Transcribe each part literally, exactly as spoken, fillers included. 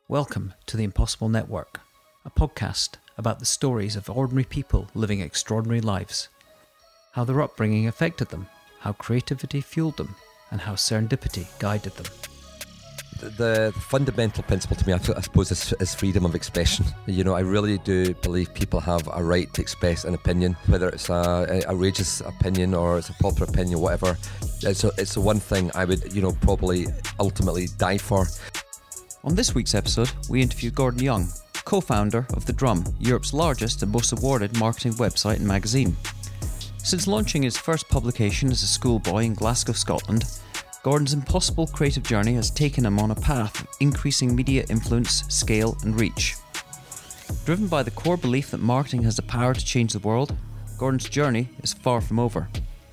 Welcome to the Impossible Network, a podcast about the stories of ordinary people living extraordinary lives, how their upbringing affected them, how creativity fueled them, and how serendipity guided them. The, the fundamental principle to me, I, feel, I suppose, is, is freedom of expression. You know, I really do believe people have a right to express an opinion, whether it's a, a outrageous opinion or it's a popular opinion, whatever. It's, a, it's the one thing I would, you know, probably ultimately die for. On this week's episode, we interview Gordon Young, co-founder of The Drum, Europe's largest and most awarded marketing website and magazine. Since launching his first publication as a schoolboy in Glasgow, Scotland, Gordon's impossible creative journey has taken him on a path of increasing media influence, scale and reach. Driven by the core belief that marketing has the power to change the world, Gordon's journey is far from over.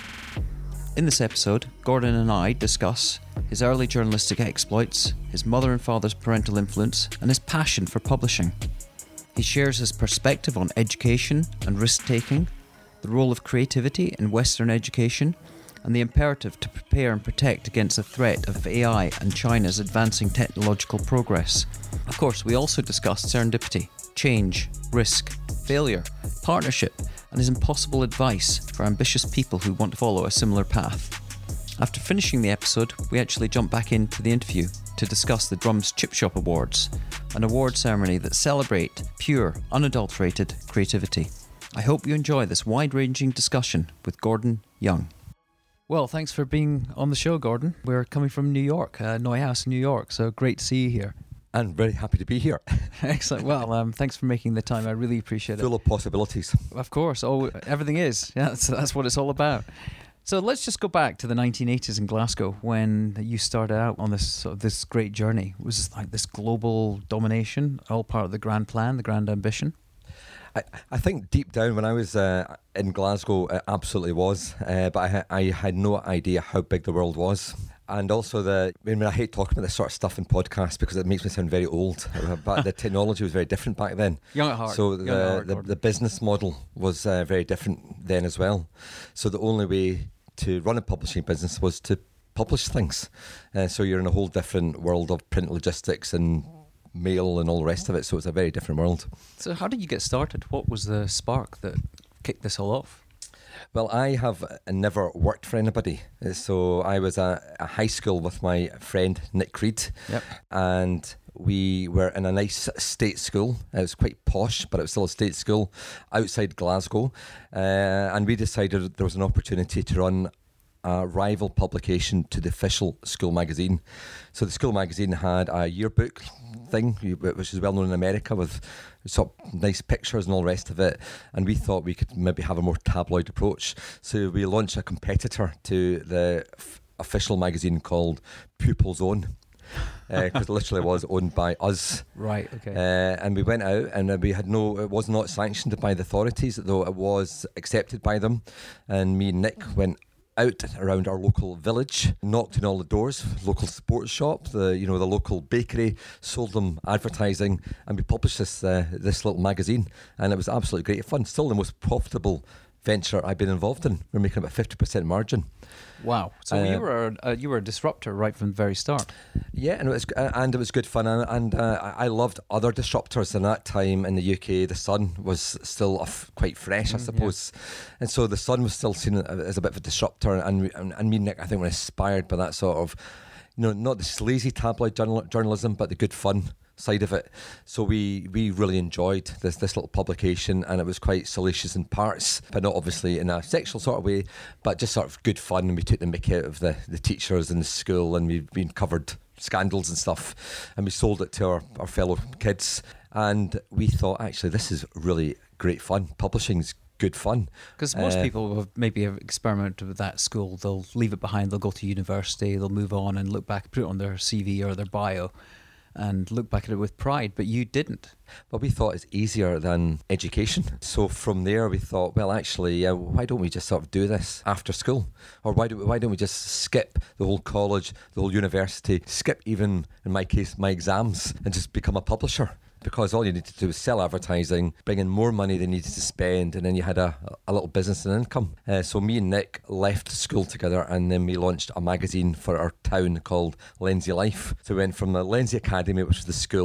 In this episode, Gordon and I discuss his early journalistic exploits, his mother and father's parental influence, and his passion for publishing. He shares his perspective on education and risk-taking, the role of creativity in Western education, and the imperative to prepare and protect against the threat of A I and China's advancing technological progress. Of course, we also discuss serendipity, change, risk, failure, partnership, and his impossible advice for ambitious people who want to follow a similar path. After finishing the episode, we actually jump back into the interview to discuss the Drum's Chip Shop Awards, an award ceremony that celebrate pure, unadulterated creativity. I hope you enjoy this wide-ranging discussion with Gordon Young. Well, thanks for being on the show, Gordon. We're coming from New York, uh, Neuhaus, New York, so great to see you here. I'm very happy to be here. Excellent. Well, um, thanks for making the time. I really appreciate it. Full of possibilities. Of course. Oh, everything is. Yeah, that's, that's what it's all about. So let's just go back to the nineteen eighties in Glasgow when you started out on this sort of this great journey. It was like this global domination, all part of the grand plan, the grand ambition. I, I think deep down when I was uh, in Glasgow, it absolutely was. Uh, but I, I had no idea how big the world was. And also, the I mean, I hate talking about this sort of stuff in podcasts because it makes me sound very old. But the technology was very different back then. Young at heart. So the, Young at heart, the, the business model was uh, very different then as well. So the only way to run a publishing business was to publish things. Uh, so you're in a whole different world of print logistics and mail and all the rest of it. So it's a very different world. So how did you get started? What was the spark that kicked this all off? Well, I have never worked for anybody. So I was at a high school with my friend Nick Creed. Yep. And we were in a nice state school. It was quite posh, but it was still a state school outside Glasgow. Uh, and we decided there was an opportunity to run a rival publication to the official school magazine. So the school magazine had a yearbook thing, which is well known in America, with sort of nice pictures and all the rest of it. And we thought we could maybe have a more tabloid approach. So we launched a competitor to the f- official magazine called Pupils Own. Because uh, it literally was owned by us. Right, okay. Uh, and we went out and we had no, it was not sanctioned by the authorities, though it was accepted by them. And me and Nick went out around our local village, knocked on all the doors, local sports shop, the you know the local bakery, sold them advertising, and we published this uh, this little magazine, and it was absolutely great fun. Still the most profitable venture I've been involved in. We're making about fifty percent margin. Wow! So uh, you were a, uh, you were a disruptor right from the very start. Yeah, and it was uh, and it was good fun, and, and uh, I loved other disruptors. In that time in the U K, the Sun was still off, quite fresh, mm, I suppose, yeah. And so the Sun was still seen as a bit of a disruptor, and and, and me and Nick, I think, were inspired by that sort of, you know, not the sleazy tabloid journal, journalism, but the good fun side of it. So we we really enjoyed this this little publication, and it was quite salacious in parts, but not obviously in a sexual sort of way, but just sort of good fun. And we took the mickey out of the, the teachers in the school, and we've been covered scandals and stuff, and we sold it to our, our fellow kids, and we thought, actually, this is really great fun. Publishing's good fun. Because most uh, people have maybe have experimented with that school, they'll leave it behind, they'll go to university, they'll move on and look back, put it on their C V or their bio, and look back at it with pride, but you didn't. Well, we thought it's easier than education. So from there we thought, well, actually, uh, why don't we just sort of do this after school? Or why, do we, why don't we just skip the whole college, the whole university, skip even, in my case, my exams, and just become a publisher? Because all you needed to do was sell advertising, bring in more money than you needed to spend, and then you had a, a little business and income. Uh, so me and Nick left school together, and then we launched a magazine for our town called Lenzie Life. So we went from the Lenzie Academy, which was the school,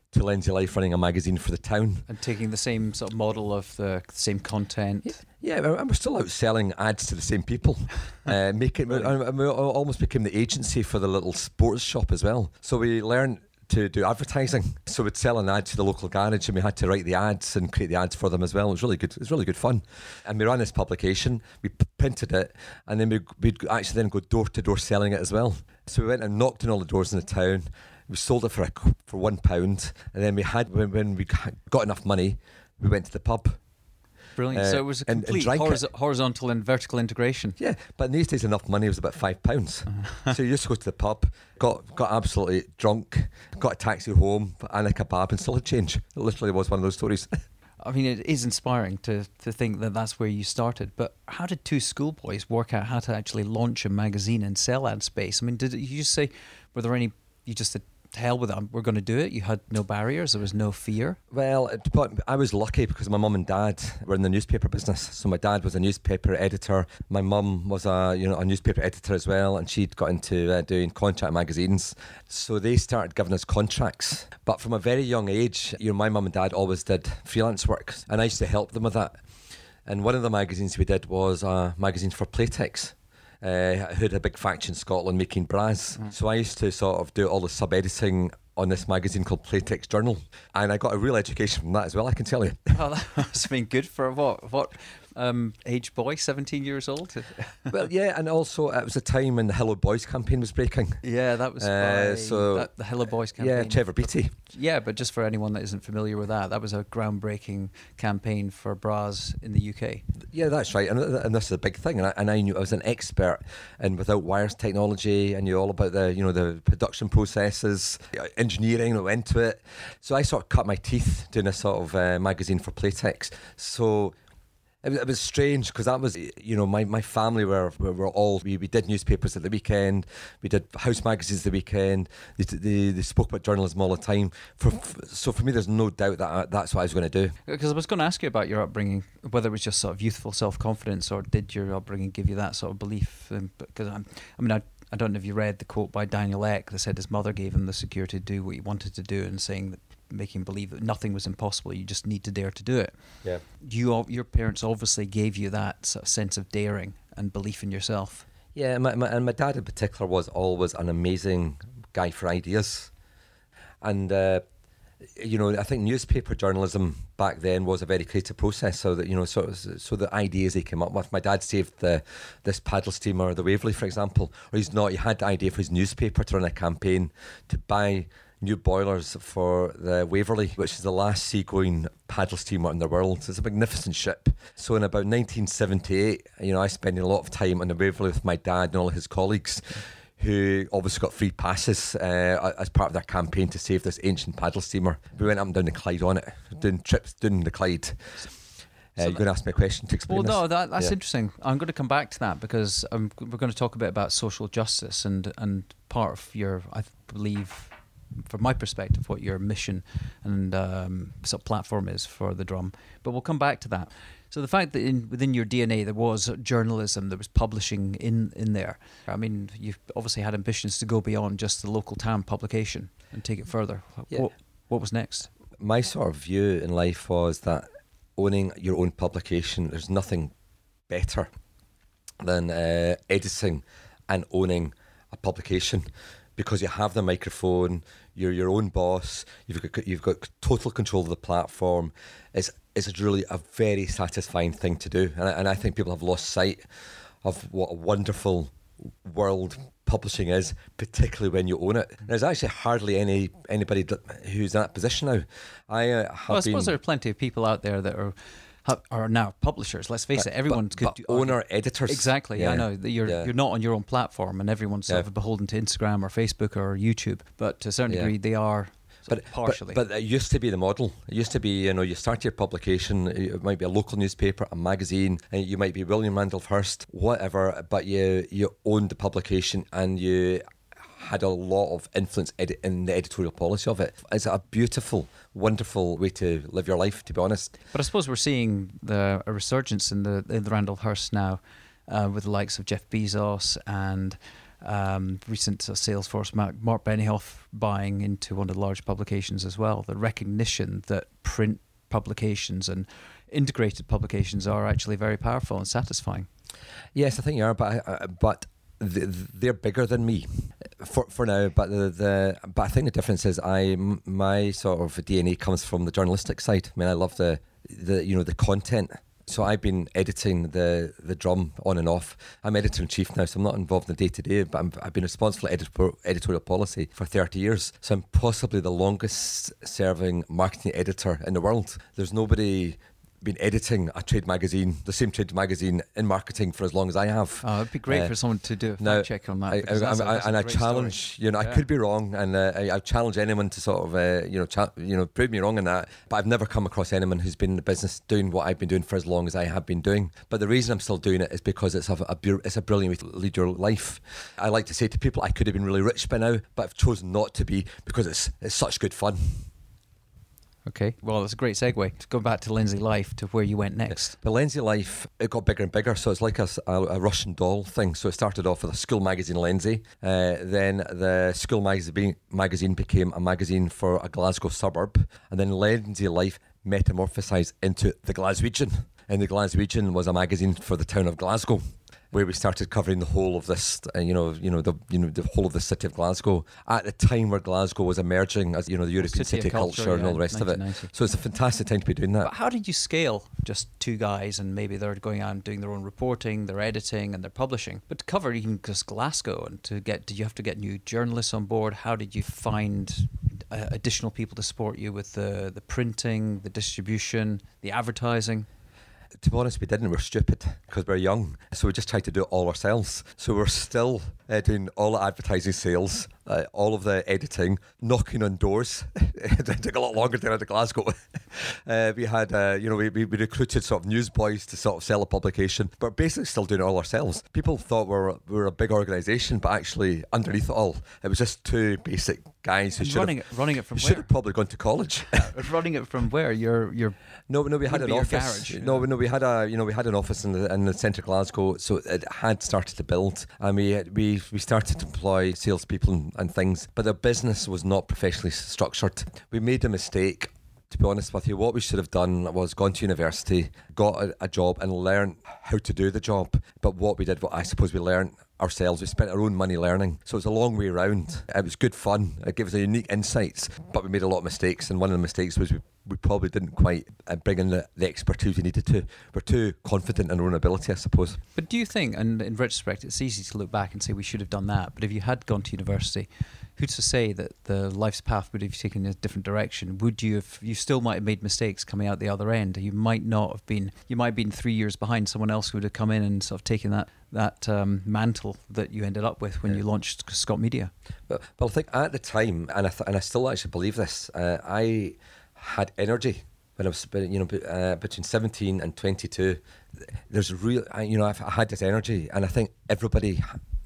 to Lenzie Life running a magazine for the town. And taking the same sort of model of the same content. Yeah, yeah, and we're still out selling ads to the same people. uh, making, and we almost became the agency for the little sports shop as well. So we learned to do advertising. So we'd sell an ad to the local garage and we had to write the ads and create the ads for them as well. It was really good. It was really good fun. And we ran this publication, we p- printed it, and then we'd, we'd actually then go door to door selling it as well. So we went and knocked on all the doors in the town. We sold it for a, for one pound, and then we had when, when we got enough money, we went to the pub. Brilliant. Uh, so it was a and- and complete drank horiz- it. horizontal and vertical integration. Yeah, but in these days enough money was about five pounds. Uh-huh. So you just go to the pub, got got absolutely drunk, got a taxi home and a kebab and still had change. It literally was one of those stories. I mean, it is inspiring to, to think that that's where you started. But how did two schoolboys work out how to actually launch a magazine and sell ad space? I mean, did you just say, were there any, you just said, to hell with it, we're going to do it? You had no barriers, there was no fear? Well, it- but I was lucky because my mum and dad were in the newspaper business. So my dad was a newspaper editor. My mum was a you know a newspaper editor as well, and she'd got into uh, doing contract magazines. So they started giving us contracts. But from a very young age, you know, my mum and dad always did freelance work, and I used to help them with that. And one of the magazines we did was a magazine for Playtex. Uh, who had a big factory in Scotland making bras. Mm. So I used to sort of do all the sub-editing on this magazine called Playtex Journal. And I got a real education from that as well, I can tell you. Oh, that must have been good for what? What um, age boy? seventeen years old? Well, yeah, and also it was a time when the Hello Boys campaign was breaking. Yeah, that was Uh, by so- that, the Hello Boys campaign. Yeah, Trevor Beatty. Yeah, but just for anyone that isn't familiar with that, that was a groundbreaking campaign for bras in the U K. Yeah, that's right. And, and this is a big thing. And I, and I knew I was an expert in without wires technology. I knew all about the, you know, the production processes, engineering that went into it. So I sort of cut my teeth doing a sort of uh, magazine for Playtex. So it was, it was strange because that was, you know, my, my family were, were, were all, we, we did newspapers at the weekend, we did house magazines the weekend, they, they, they spoke about journalism all the time. For, so for me, there's no doubt that I, that's what I was going to do. Because I was going to ask you about your upbringing, whether it was just sort of youthful self-confidence or did your upbringing give you that sort of belief? Um, because I'm, I mean, I, I don't know if you read the quote by Daniel Ek that said his mother gave him the security to do what he wanted to do, and saying that, making believe that nothing was impossible, you just need to dare to do it. Yeah. You, al- your parents obviously gave you that sort of sense of daring and belief in yourself. Yeah, my, my, and my dad in particular was always an amazing guy for ideas. And, uh, you know, I think newspaper journalism back then was a very creative process. So that, you know, so, so the ideas he came up with. My dad saved the this paddle steamer, the Waverley, for example. Or he's not, he had the idea for his newspaper to run a campaign to buy new boilers for the Waverley, which is the last seagoing paddle steamer in the world. It's a magnificent ship. So in about nineteen seventy-eight, you know, I spent a lot of time on the Waverley with my dad and all of his colleagues, who obviously got free passes uh, as part of their campaign to save this ancient paddle steamer. We went up and down the Clyde on it, doing trips down the Clyde. Uh, So you're going to ask me a question to explain Well, this? no, that, that's Yeah. interesting. I'm going to come back to that because um, we're going to talk a bit about social justice and, and part of your, I believe, from my perspective, what your mission and um, sort of platform is for the Drum. But we'll come back to that. So the fact that in, within your D N A there was journalism, there was publishing in, in there. I mean, you've obviously had ambitions to go beyond just the local town publication and take it further. Yeah. What, what was next? My sort of view in life was that owning your own publication, there's nothing better than uh, editing and owning a publication, because you have the microphone, you're your own boss, you've got you've got total control of the platform. It's it's really a very satisfying thing to do, and I, and I think people have lost sight of what a wonderful world publishing is, particularly when you own it. There's actually hardly any anybody that, who's in that position now. I uh, have Well, I been, suppose there are plenty of people out there that are ha- are now publishers. Let's face But- it, everyone but, could but do owner editors. Exactly, yeah. I know that you're yeah. you're not on your own platform, and everyone's sort Yeah. of beholden to Instagram or Facebook or YouTube. But to a certain Yeah. degree, they are sort But, of partially. but but it used to be the model. It used to be, you know, you start your publication. It might be a local newspaper, a magazine, and you might be William Randolph Hearst, whatever. But you you owned the publication and you had a lot of influence edi- in the editorial policy of it. It's a beautiful, wonderful way to live your life, to be honest. But I suppose we're seeing the a resurgence in the in the Randolph Hearst now, uh, with the likes of Jeff Bezos and Um, recent uh, Salesforce, Mark, Mark Benioff buying into one of the large publications as well. The recognition that print publications and integrated publications are actually very powerful and satisfying. Yes, I think you are, but I, I, but they're bigger than me for for now. But the, the but I think the difference is I my sort of D N A comes from the journalistic side. I mean, I love the the you know the content. So I've been editing the, the Drum on and off. I'm editor-in-chief now, so I'm not involved in the day-to-day, but I'm, I've been responsible for editor, editorial policy for thirty years. So I'm possibly the longest-serving marketing editor in the world. There's nobody been editing a trade magazine, the same trade magazine in marketing for as long as I have. Oh, it'd be great uh, for someone to do a fact now, check on that. I, I, that's I, a, that's and a I great challenge, story. you know, yeah. I could be wrong, and uh, I, I challenge anyone to sort of, uh, you know, cha- you know, prove me wrong in that. But I've never come across anyone who's been in the business doing what I've been doing for as long as I have been doing. But the reason I'm still doing it is because it's a, a it's a brilliant way to lead your life. I like to say to people, I could have been really rich by now, but I've chosen not to be because it's it's such good fun. Okay, well, that's a great segue to go back to Lindsay Life, to where you went next. The Lindsay Life, it got bigger and bigger, so it's like a, a, a Russian doll thing. So it started off with a school magazine, Lindsay. Uh, then the school magazine magazine became a magazine for a Glasgow suburb, and then Lindsay Life metamorphosised into the Glaswegian. And the Glaswegian was a magazine for the town of Glasgow, where we started covering the whole of this, uh, you know, you know, the you know the whole of the city of Glasgow at the time where Glasgow was emerging as you know the European City, city, culture, culture yeah, and all the rest of it. So it's a fantastic time to be doing that. But how did you scale just two guys, and maybe they're going out and doing their own reporting, their editing, and their publishing, but to cover even just Glasgow and to get, did you have to get new journalists on board? How did you find uh, additional people to support you with the the printing, the distribution, the advertising? To be honest, we didn't. We're stupid because we're young. So we just tried to do it all ourselves. So we're still uh, doing all the advertising sales, uh, all of the editing, knocking on doors. It took a lot longer to get out of Glasgow. uh, we had, uh, you know, we, we recruited sort of newsboys to sort of sell a publication, but basically still doing it all ourselves. People thought we were, we were a big organisation, but actually underneath it all, it was just two basic guys who And should running have, it, running it from who where? should have probably gone to college. Running it from where? Your your No, no, we had an your office. garage, no, yeah. no, we had a, you know, we had an office in the in the centre of Glasgow, so it had started to build, and we we we started to employ salespeople and, and things, but the business was not professionally structured. We made a mistake. To be honest with you, what we should have done was gone to university, got a, a job, and learned how to do the job. But what we did, what I suppose we learned ourselves, we spent our own money learning. So it's a long way around. It was good fun. It gave us a unique insights, but we made a lot of mistakes. And one of the mistakes was we, we probably didn't quite uh, bring in the, the expertise we needed to. We're too confident in our own ability, I suppose. But do you think, and in retrospect, it's easy to look back and say we should have done that, but if you had gone to university, who's to say that the life's path would have taken a different direction? Would you have, you still might have made mistakes coming out the other end. You might not have been, you might have been three years behind someone else who would have come in and sort of taken that, that um, mantle that you ended up with when yeah. you launched Scott Media. But, but I think at the time, and I, th- and I still actually believe this, uh, I had energy when I was, you know, uh, between seventeen and twenty-two. There's real, you know, I've, I had this energy, and I think everybody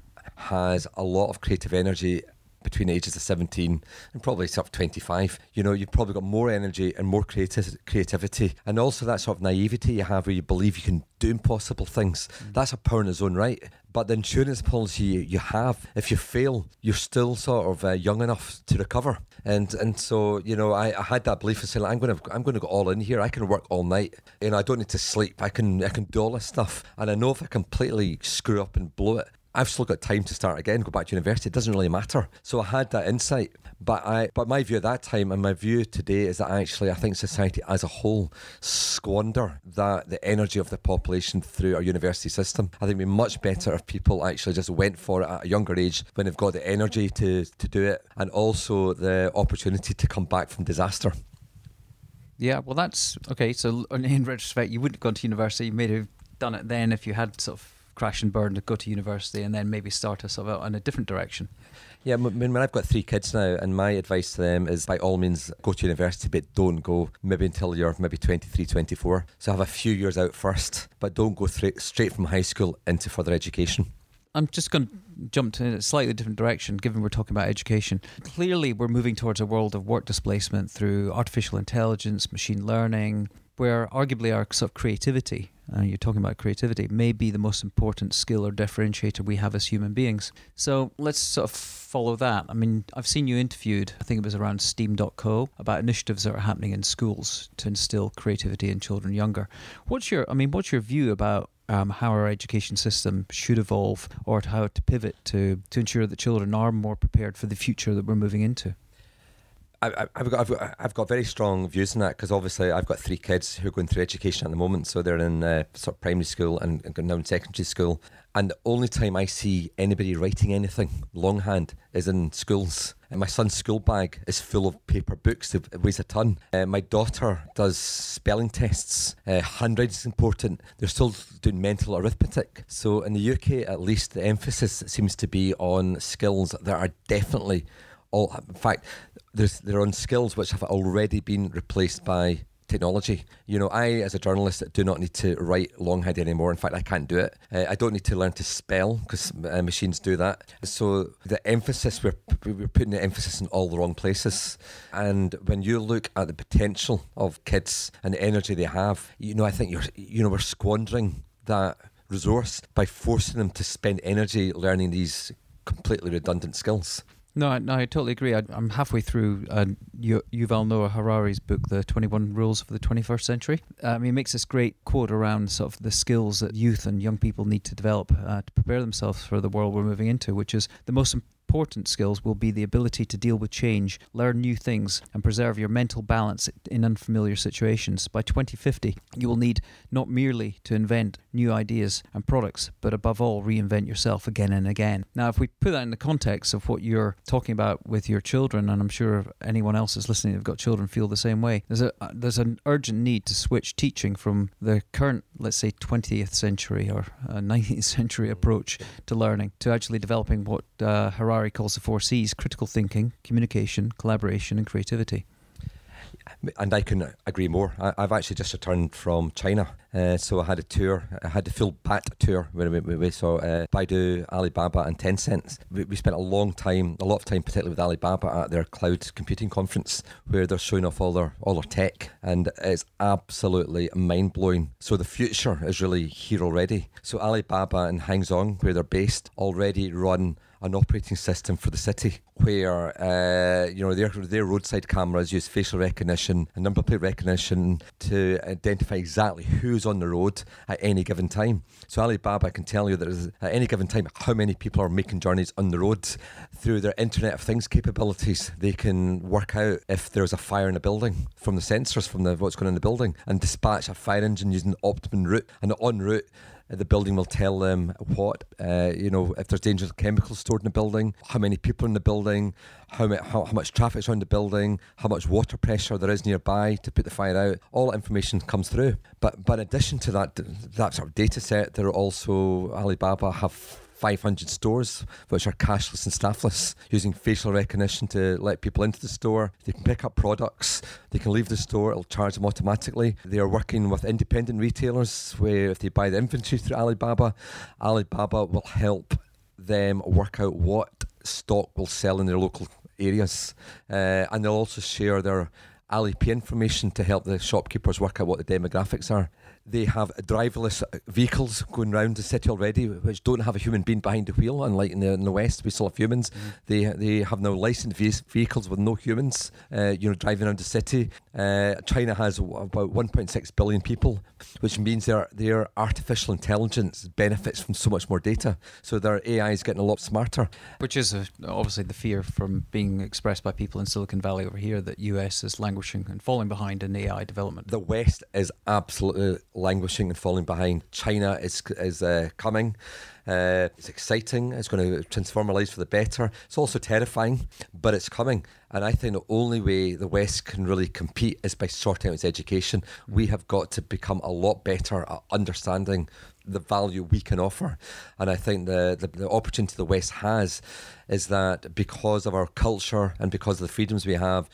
has a lot of creative energy between the ages of seventeen and probably sort of twenty-five. You know, you've probably got more energy and more creative creativity, and also that sort of naivety you have where you believe you can do impossible things. Mm. That's a power in its own right. But the insurance policy you, you have, if you fail, you're still sort of uh, young enough to recover. And and so, you know, I, I had that belief of saying, I'm going to I'm going to go all in here. I can work all night. You know, I don't need to sleep. I can I can do all this stuff. And I know if I completely screw up and blow it, I've still got time to start again, go back to university. It doesn't really matter. So I had that insight. But I, but my view at that time and my view today is that actually I think society as a whole squander that the energy of the population through our university system. I think it'd be much better if people actually just went for it at a younger age when they've got the energy to, to do it, and also the opportunity to come back from disaster. Yeah, well, that's okay. So in retrospect, you wouldn't have gone to university. You may have done it then if you had sort of crash and burn to go to university and then maybe start us out in a different direction. Yeah, when I've got three kids now, and my advice to them is by all means go to university, but don't go maybe until you're maybe twenty-three, twenty-four. So have a few years out first, but don't go th- straight from high school into further education. I'm just going to jump to a slightly different direction, given we're talking about education. Clearly, we're moving towards a world of work displacement through artificial intelligence, machine learning. where arguably our sort of creativity, uh, you're talking about creativity, may be the most important skill or differentiator we have as human beings. So let's sort of follow that. I mean, I've seen you interviewed, I think it was around steam dot co, about initiatives that are happening in schools to instill creativity in children younger. What's your, I mean, what's your view about Um, how our education system should evolve, or how to pivot to, to ensure that children are more prepared for the future that we're moving into? I, I've got I've got I've got very strong views on that, because obviously I've got three kids who are going through education at the moment, so they're in uh, sort of primary school and, and now in secondary school. And the only time I see anybody writing anything longhand is in schools. And my son's school bag is full of paper books. It weighs a ton. Uh, my daughter does spelling tests. Uh, handwriting is important. They're still doing mental arithmetic. So in the U K, at least, the emphasis seems to be on skills that are definitely all. In fact, there's, they're on skills which have already been replaced by technology. You know, I, as a journalist, do not need to write longhand anymore. In fact, I can't do it. Uh, I don't need to learn to spell, because uh, machines do that. So the emphasis, we're, we're putting the emphasis in all the wrong places. And when you look at the potential of kids and the energy they have, you know, I think you're, you know, we're squandering that resource by forcing them to spend energy learning these completely redundant skills. No, I, no, I totally agree. I, I'm halfway through uh, Yuval Noah Harari's book, The twenty-one Rules for the twenty-first Century. Um, he makes this great quote around sort of the skills that youth and young people need to develop uh, to prepare themselves for the world we're moving into, which is the most important important skills will be the ability to deal with change, learn new things, and preserve your mental balance in unfamiliar situations. By twenty fifty, you will need not merely to invent new ideas and products, but above all, reinvent yourself again and again. Now, if we put that in the context of what you're talking about with your children, and I'm sure anyone else is listening who've got children feel the same way, there's a there's an urgent need to switch teaching from the current, let's say, twentieth century or uh, nineteenth century approach to learning to actually developing what uh, Harari calls the four C's: critical thinking, communication, collaboration, and creativity. And I can agree more. I, I've actually just returned from China, uh, so I had a tour. I had the full B A T tour where we, we saw uh, Baidu, Alibaba, and Tencent. We, we spent a long time, a lot of time, particularly with Alibaba, at their cloud computing conference, where they're showing off all their all their tech, and it's absolutely mind blowing. So the future is really here already. So Alibaba and Hangzhou, where they're based, already run an operating system for the city where uh, you know their their roadside cameras use facial recognition and number plate recognition to identify exactly who's on the road at any given time. So Alibaba can tell you that at any given time how many people are making journeys on the road. Through their Internet of Things capabilities, they can work out if there's a fire in a building from the sensors from the what's going on in the building and dispatch a fire engine using the optimum route. And en route, the building will tell them what, uh, you know, if there's dangerous chemicals stored in the building, how many people in the building, how, ma- how, how much traffic's around the building, how much water pressure there is nearby to put the fire out. All that information comes through. But, but in addition to that, that sort of data set, there are also, Alibaba have five hundred stores which are cashless and staffless, using facial recognition to let people into the store. They can pick up products, they can leave the store, it'll charge them automatically. They are working with independent retailers where if they buy the inventory through Alibaba, Alibaba will help them work out what stock will sell in their local areas. Uh, and they'll also share their Alipay information to help the shopkeepers work out what the demographics are. They have driverless vehicles going around the city already, which don't have a human being behind the wheel. Unlike in the, in the West, we still have humans. Mm. They they have now licensed vehicles with no humans, uh, you know, driving around the city. Uh, China has about one point six billion people, which means their their artificial intelligence benefits from so much more data. So their A I is getting a lot smarter. Which is a, obviously the fear from being expressed by people in Silicon Valley over here that U S is languishing and falling behind in A I development. The West is absolutely languishing and falling behind. China is is uh, coming. Uh, it's exciting. It's going to transform our lives for the better. It's also terrifying, but it's coming. And I think the only way the West can really compete is by sorting out its education. Mm-hmm. We have got to become a lot better at understanding the value we can offer. And I think the, the, the opportunity the West has is that because of our culture and because of the freedoms we have,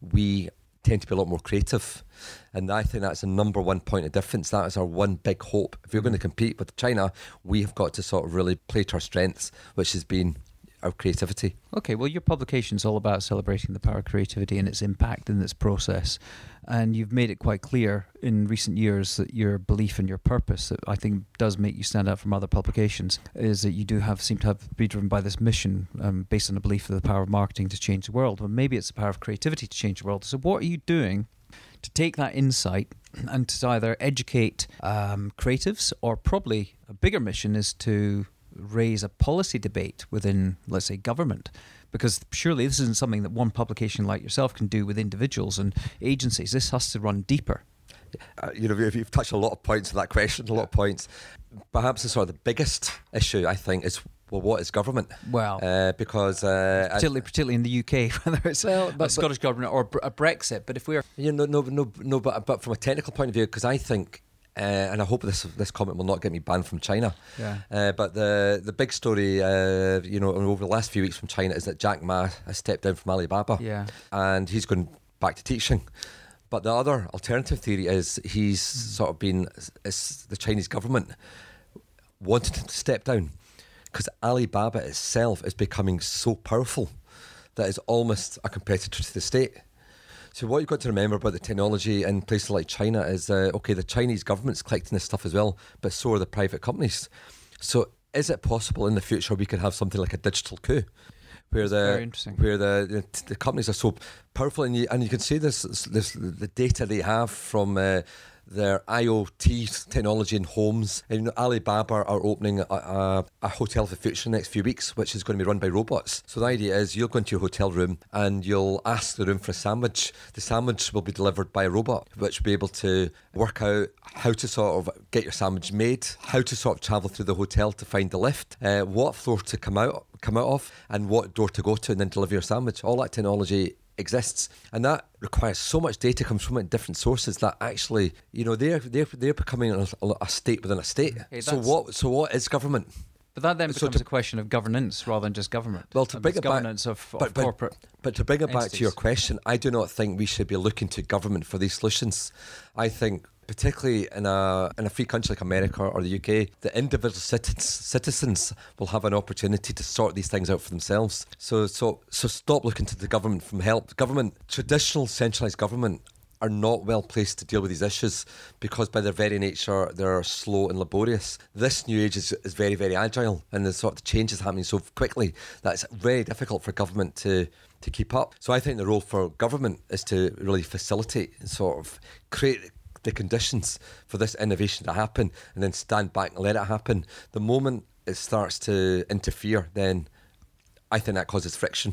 we tend to be a lot more creative. And I think that's the number one point of difference. That is our one big hope. If you're going to compete with China, we have got to sort of really play to our strengths, which has been our creativity. Okay, well, your publication's all about celebrating the power of creativity and its impact in its process. And you've made it quite clear in recent years that your belief and your purpose, that I think does make you stand out from other publications, is that you do have seem to have be driven by this mission um, based on a belief of the power of marketing to change the world. Well, maybe it's the power of creativity to change the world. So what are you doing to take that insight and to either educate um, creatives, or probably a bigger mission is to raise a policy debate within, let's say, government? Because surely this isn't something that one publication like yourself can do with individuals and agencies. This has to run deeper. Uh, you know, you've touched a lot of points in that question, a lot of points. Perhaps the sort of the biggest issue, I think, is, well, what is government? Well, uh, because uh, particularly, particularly in the U K, whether it's well, but, a Scottish but, government or a Brexit. But if we're, you know, no, no, no, but but from a technical point of view, because I think. Uh, and I hope this this comment will not get me banned from China. Yeah. Uh, but the the big story, uh, you know, over the last few weeks from China is that Jack Ma has stepped down from Alibaba. Yeah. And he's going back to teaching. But the other alternative theory is he's mm. sort of been, it's the Chinese government wanted him to step down because Alibaba itself is becoming so powerful that it's almost a competitor to the state. So what you've got to remember about the technology in places like China is, uh, okay, the Chinese government's collecting this stuff as well, but so are the private companies. So is it possible in the future we could have something like a digital coup, where That's the where the, the the companies are so powerful, and you and you can see this this the data they have from uh, their I O T technology in homes. And, you know, Alibaba are opening a, a, a hotel of the future in the next few weeks, which is going to be run by robots. So the idea is you'll go into your hotel room and you'll ask the room for a sandwich. The sandwich will be delivered by a robot, which will be able to work out how to sort of get your sandwich made, how to sort of travel through the hotel to find the lift, uh, what floor to come out come out of, and what door to go to, and then deliver your sandwich. All that technology exists, and that requires so much data, comes from different sources, that actually, you know, they're they're they're becoming a, a state within a state. Okay, so what so what is government? But that then becomes so to, a question of governance rather than just government. Well, to bring it governance back, of, of but, but, corporate. But to bring it entities. back to your question, I do not think we should be looking to government for these solutions. I think, particularly in a in a free country like America or the U K, the individual citizens, citizens will have an opportunity to sort these things out for themselves. So so so stop looking to the government for help. Government, traditional centralised government, are not well placed to deal with these issues because by their very nature they're slow and laborious. This new age is, is very, very agile, and the sort of change is happening so quickly that it's very difficult for government to to keep up. So I think the role for government is to really facilitate and sort of create the conditions for this innovation to happen, and then stand back and let it happen. The moment it starts to interfere, then I think that causes friction.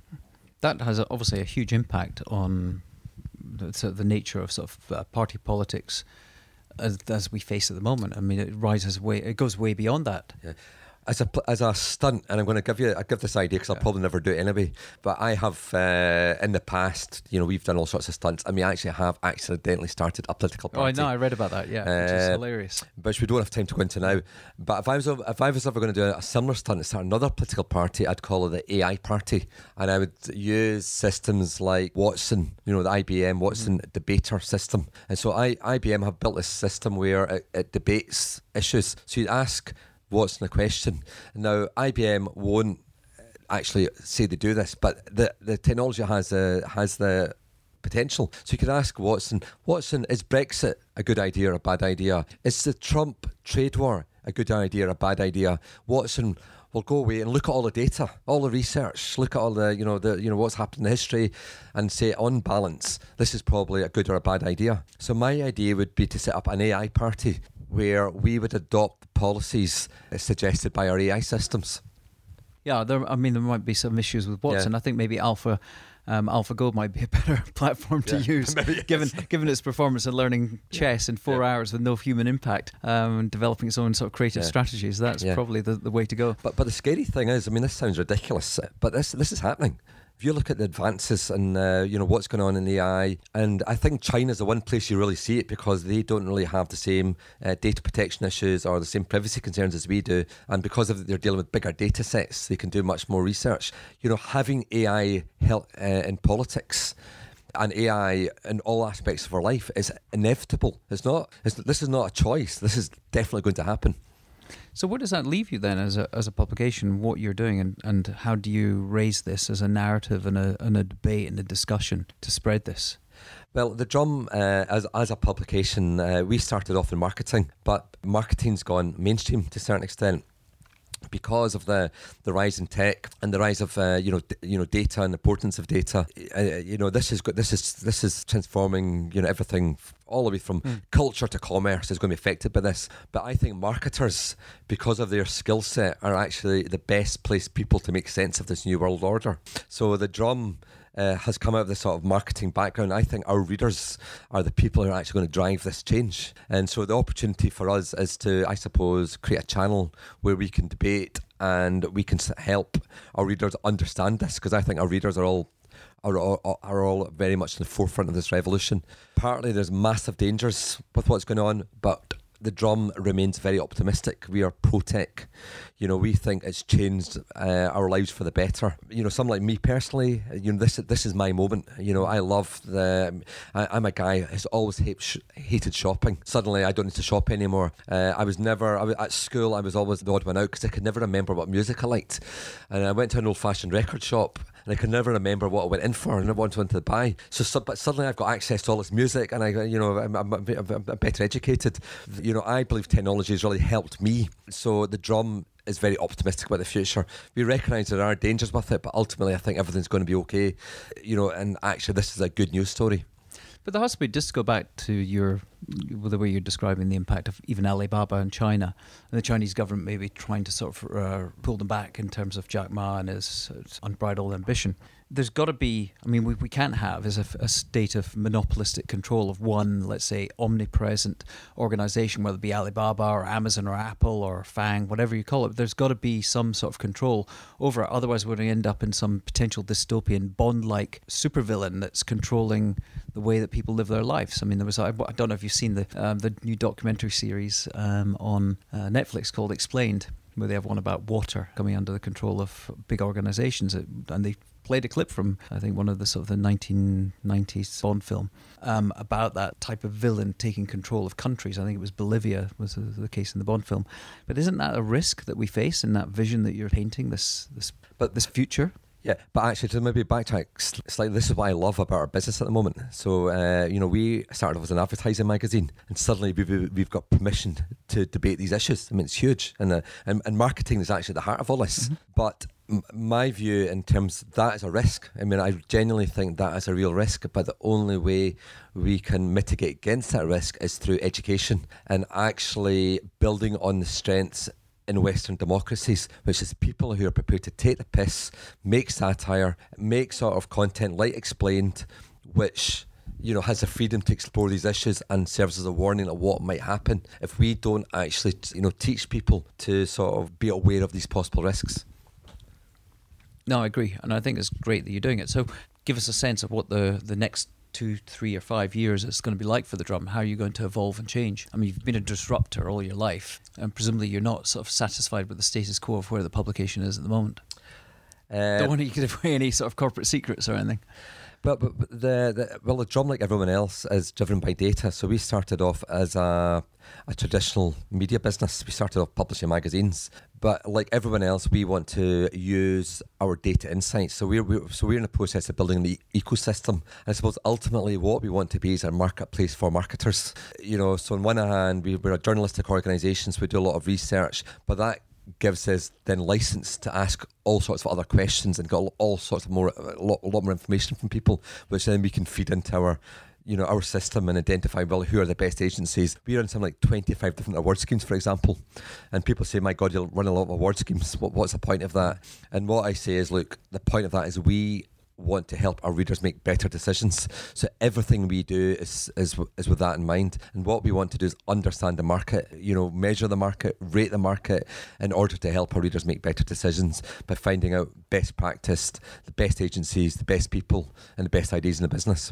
That has obviously a huge impact on the, sort of the nature of sort of uh, party politics as, as we face at the moment. I mean, it rises way, it goes way beyond that. Yeah. As a as a stunt, and I'm going to give you I give this idea because I'll probably never do it anyway. But I have uh, in the past, you know, we've done all sorts of stunts, and we actually have accidentally started a political party. Oh, I know, I read about that. Yeah, which is hilarious. Which we don't have time to go into now. But if I was if I was ever going to do a similar stunt and start another political party, I'd call it the A I party, and I would use systems like Watson, you know, the I B M Watson mm-hmm. debater system. And so I I B M have built this system where it, it debates issues. So you'd ask Watson a question. Now, I B M won't actually say they do this, but the, the technology has uh, has the potential. So you could ask Watson, Watson, is Brexit a good idea or a bad idea? Is the Trump trade war a good idea or a bad idea? Watson will go away and look at all the data, all the research, look at all the, you know, the you know what's happened in history, and say, on balance, this is probably a good or a bad idea. So my idea would be to set up an A I party where we would adopt policies suggested by our A I systems. Yeah, there, I mean, there might be some issues with Watson. Yeah. I think maybe Alpha um, AlphaGo might be a better platform to yeah, use, given given its performance in learning chess in four yeah. hours with no human impact, um, and developing its own sort of creative yeah. strategies. That's yeah. probably the, the way to go. But but the scary thing is, I mean, this sounds ridiculous, but this this is happening. If you look at the advances and uh, you know what's going on in A I, and I think China's the one place you really see it because they don't really have the same uh, data protection issues or the same privacy concerns as we do, and because of they're dealing with bigger data sets, they can do much more research. You know, having A I help uh, in politics and A I in all aspects of our life is inevitable. It's not. It's, this is not a choice. This is definitely going to happen. So where does that leave you then as a as a publication, what you're doing, and, and how do you raise this as a narrative and a, and a debate and a discussion to spread this? Well, The Drum, uh, as as a publication, uh, we started off in marketing, but marketing's gone mainstream to a certain extent, because of the, the rise in tech and the rise of uh, you know d- you know data and the importance of data. Uh, you know this is go- this is this is transforming you know everything all the way from mm. culture to commerce is going to be affected by this. But I think marketers, because of their skill set, are actually the best placed people to make sense of this new world order. So The Drum Uh, has come out of this sort of marketing background. I think our readers are the people who are actually going to drive this change. And so the opportunity for us is to, I suppose, create a channel where we can debate and we can help our readers understand this, because I think our readers are all Are all, are all very much in the forefront of this revolution. Partly there's massive dangers with what's going on, but The Drum remains very optimistic. We are pro-tech. You know, we think it's changed uh, our lives for the better. You know, someone like me personally, you know, this this is my moment. You know, I love the. I, I'm a guy who's always hate, sh- hated shopping. Suddenly, I don't need to shop anymore. Uh, I was never I was, at school. I was always the odd one out because I could never remember what music I liked, and I went to an old-fashioned record shop. And I could never remember what I went in for, and I wanted to buy. So, so, but suddenly I've got access to all this music, and I, you know, I'm, I'm, I'm, I'm better educated. You know, I believe technology has really helped me. So The Drum is very optimistic about the future. We recognise there are dangers with it, but ultimately I think everything's going to be okay. You know, and actually this is a good news story. But there has to be, just to go back to your the way you're describing the impact of even Alibaba in China, and the Chinese government maybe trying to sort of uh, pull them back in terms of Jack Ma and his, his unbridled ambition. There's got to be, I mean, we, we can't have is a, a state of monopolistic control of one, let's say, omnipresent organisation, whether it be Alibaba or Amazon or Apple or Fang, whatever you call it. There's got to be some sort of control over it. Otherwise, we're going to end up in some potential dystopian Bond-like supervillain that's controlling the way that people live their lives. I mean, there was, I don't know if you've seen the um, the new documentary series um, on uh, Netflix called Explained, where they have one about water coming under the control of big organisations, and they played a clip from, I think, one of the sort of the nineteen nineties Bond film um, about that type of villain taking control of countries. I think it was Bolivia was the case in the Bond film. But isn't that a risk that we face in that vision that you're painting, this this but this future? Yeah, but actually, to maybe backtrack slightly, this is what I love about our business at the moment. So, uh, you know, we started off as an advertising magazine, and suddenly we've, we've got permission to debate these issues. I mean, it's huge, and uh, and, and marketing is actually the heart of all this. Mm-hmm. But m- my view in terms that is a risk. I mean, I genuinely think that is a real risk. But the only way we can mitigate against that risk is through education and actually building on the strengths in Western democracies, which is people who are prepared to take the piss, make satire, make sort of content like Explained, which, you know, has the freedom to explore these issues and serves as a warning of what might happen if we don't actually, you know, teach people to sort of be aware of these possible risks. No, I agree, and I think it's great that you're doing it. So give us a sense of what the, the next two, three or five years it's going to be like for The Drum. How are you going to evolve and change? I mean, you've been a disruptor all your life, and presumably you're not sort of satisfied with the status quo of where the publication is at the moment. Uh, Don't want to give away any sort of corporate secrets or anything. But, but, but the, the well, The Drum, like everyone else, is driven by data. So we started off as a, a traditional media business. We started off publishing magazines, but like everyone else, we want to use our data insights. So we're, we're so we're in the process of building the ecosystem. And I suppose ultimately what we want to be is a marketplace for marketers. You know, so on one hand, we, we're a journalistic organisation, so we do a lot of research, but that gives us then license to ask all sorts of other questions and got all sorts of more a lot, a lot more information from people, which then we can feed into our, you know, our system and identify, well, who are the best agencies. We run something like twenty-five different award schemes, for example, and people say, my God, you'll run a lot of award schemes. What, what's the point of that? And what I say is, look, the point of that is we want to help our readers make better decisions. So everything we do is, is is with that in mind. And what we want to do is understand the market, you know, measure the market, rate the market in order to help our readers make better decisions by finding out best practice, the best agencies, the best people, and the best ideas in the business.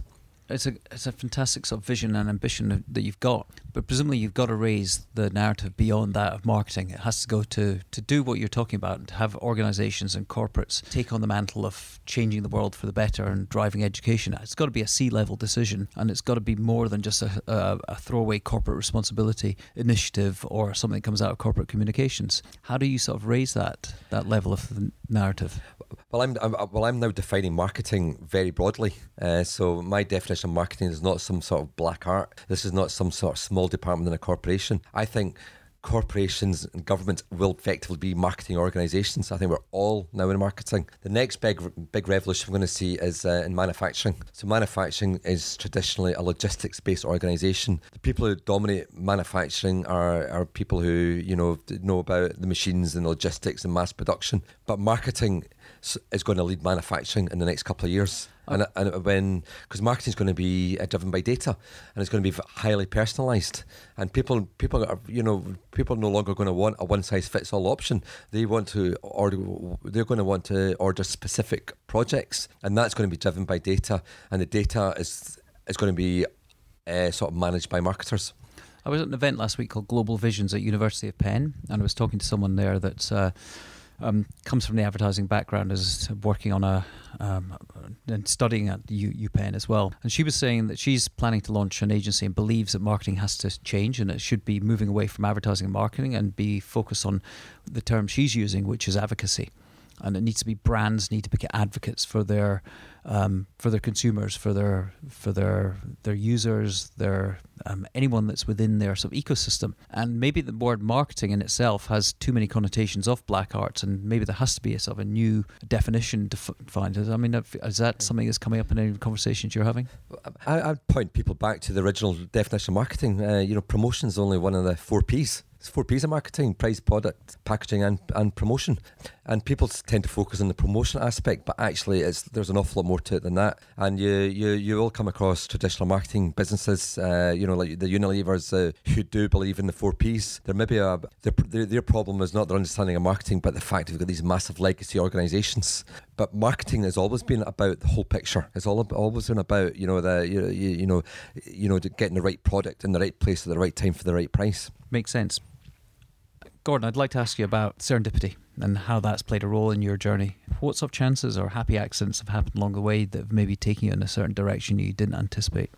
it's a it's a fantastic sort of vision and ambition that you've got, but presumably you've got to raise the narrative beyond that of marketing. It has to go to to do what you're talking about, and to have organisations and corporates take on the mantle of changing the world for the better and driving education. It's got to be a C-level decision, and it's got to be more than just a, a, a throwaway corporate responsibility initiative or something that comes out of corporate communications. How do you sort of raise that that level of the narrative? Well, I'm, I'm well. I'm now defining marketing very broadly. Uh, so my definition of marketing is not some sort of black art. This is not some sort of small department in a corporation. I think corporations and governments will effectively be marketing organisations. I think we're all now in marketing. The next big big revolution we're going to see is uh, in manufacturing. So manufacturing is traditionally a logistics-based organisation. The people who dominate manufacturing are, are people who, you know, know about the machines and logistics and mass production. But marketing is going to lead manufacturing in the next couple of years. And, and when, because marketing is going to be uh, driven by data, and it's going to be highly personalised, and people, people are, you know, people are no longer going to want a one-size-fits-all option. They want to order, they're going to want to order specific projects, and that's going to be driven by data, and the data is is going to be uh, sort of managed by marketers. I was at an event last week called Global Visions at University of Penn, and I was talking to someone there that's uh, Um, comes from the advertising background, is working on a um, and studying at U, UPenn as well. And she was saying that she's planning to launch an agency and believes that marketing has to change, and it should be moving away from advertising and marketing and be focused on the term she's using, which is advocacy. And it needs to be brands need to be advocates for their um, for their consumers, for their for their their users, their um, anyone that's within their sort of ecosystem. And maybe the word marketing in itself has too many connotations of black arts, and maybe there has to be a sort of a new definition defined. I mean, is that something that's coming up in any conversations you're having? I, I'd point people back to the original definition of marketing. Uh, you know, promotion is only one of the four P's. It's four P's of marketing: price, product, packaging, and, and promotion. And people tend to focus on the promotion aspect, but actually it's, there's an awful lot more to it than that. And you you, you will come across traditional marketing businesses, uh, you know, like the Unilevers, uh, who do believe in the four P's. There may be a, their, their problem is not their understanding of marketing, but the fact that they've got these massive legacy organisations. But marketing has always been about the whole picture. It's all always been about, you know, the you, you, you know, you know, getting the right product in the right place at the right time for the right price. Makes sense. Gordon, I'd like to ask you about serendipity and how that's played a role in your journey. What sort of chances or happy accidents have happened along the way that have maybe taken you in a certain direction you didn't anticipate?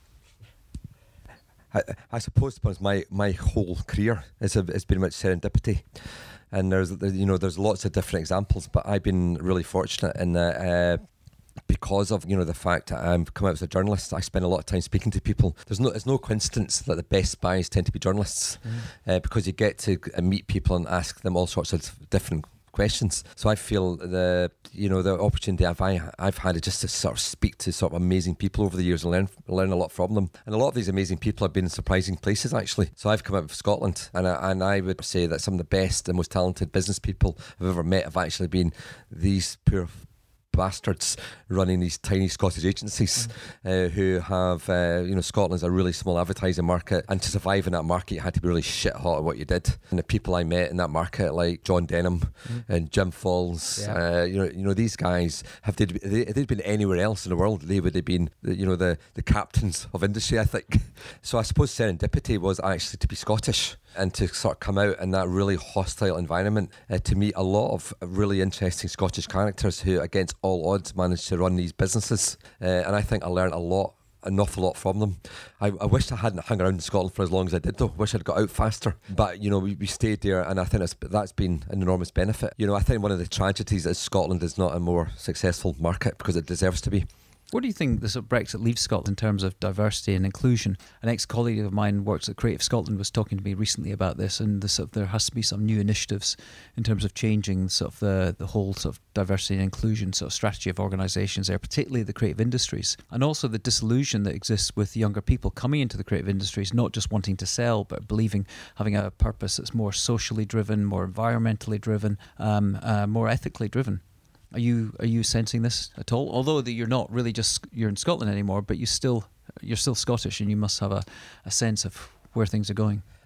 I, I suppose my, my whole career has, has been about serendipity. And there's, you know, there's lots of different examples, but I've been really fortunate in that uh, because of, you know, the fact that I've come out as a journalist, I spend a lot of time speaking to people. There's no, it's no coincidence that the best spies tend to be journalists, mm. uh, because you get to meet people and ask them all sorts of different questions. So I feel the, you know, the opportunity I've, I, I've had is just to sort of speak to sort of amazing people over the years and learn learn a lot from them. And a lot of these amazing people have been in surprising places, actually. So I've come out of Scotland, and I, and I would say that some of the best and most talented business people I've ever met have actually been these poor bastards running these tiny Scottish agencies, mm. uh, who have, uh, you know, Scotland's a really small advertising market, and to survive in that market you had to be really shit hot at what you did. And the people I met in that market, like John Denham mm. and Jim Falls, yeah. uh, you know, you know, these guys, have they, they, if they'd been anywhere else in the world, they would have been, you know, the, the captains of industry, I think. So I suppose serendipity was actually to be Scottish and to sort of come out in that really hostile environment, uh, to meet a lot of really interesting Scottish characters who, against all odds, managed to run these businesses. Uh, and I think I learned a lot, an awful lot from them. I, I wish I hadn't hung around in Scotland for as long as I did, though. I wish I'd got out faster. But, you know, we, we stayed there, and I think that's, that's been an enormous benefit. You know, I think one of the tragedies is Scotland is not a more successful market because it deserves to be. What do you think the sort of Brexit leaves Scotland in terms of diversity and inclusion? An ex-colleague of mine works at Creative Scotland was talking to me recently about this, and the sort of, there has to be some new initiatives in terms of changing sort of the, the whole sort of diversity and inclusion sort of strategy of organisations there, particularly the creative industries, and also the disillusion that exists with younger people coming into the creative industries, not just wanting to sell, but believing having a purpose that's more socially driven, more environmentally driven, um, uh, more ethically driven. Are you are you sensing this at all? Although that you're not really just you're in Scotland anymore, but you still you're still Scottish, and you must have a, a sense of where things are going.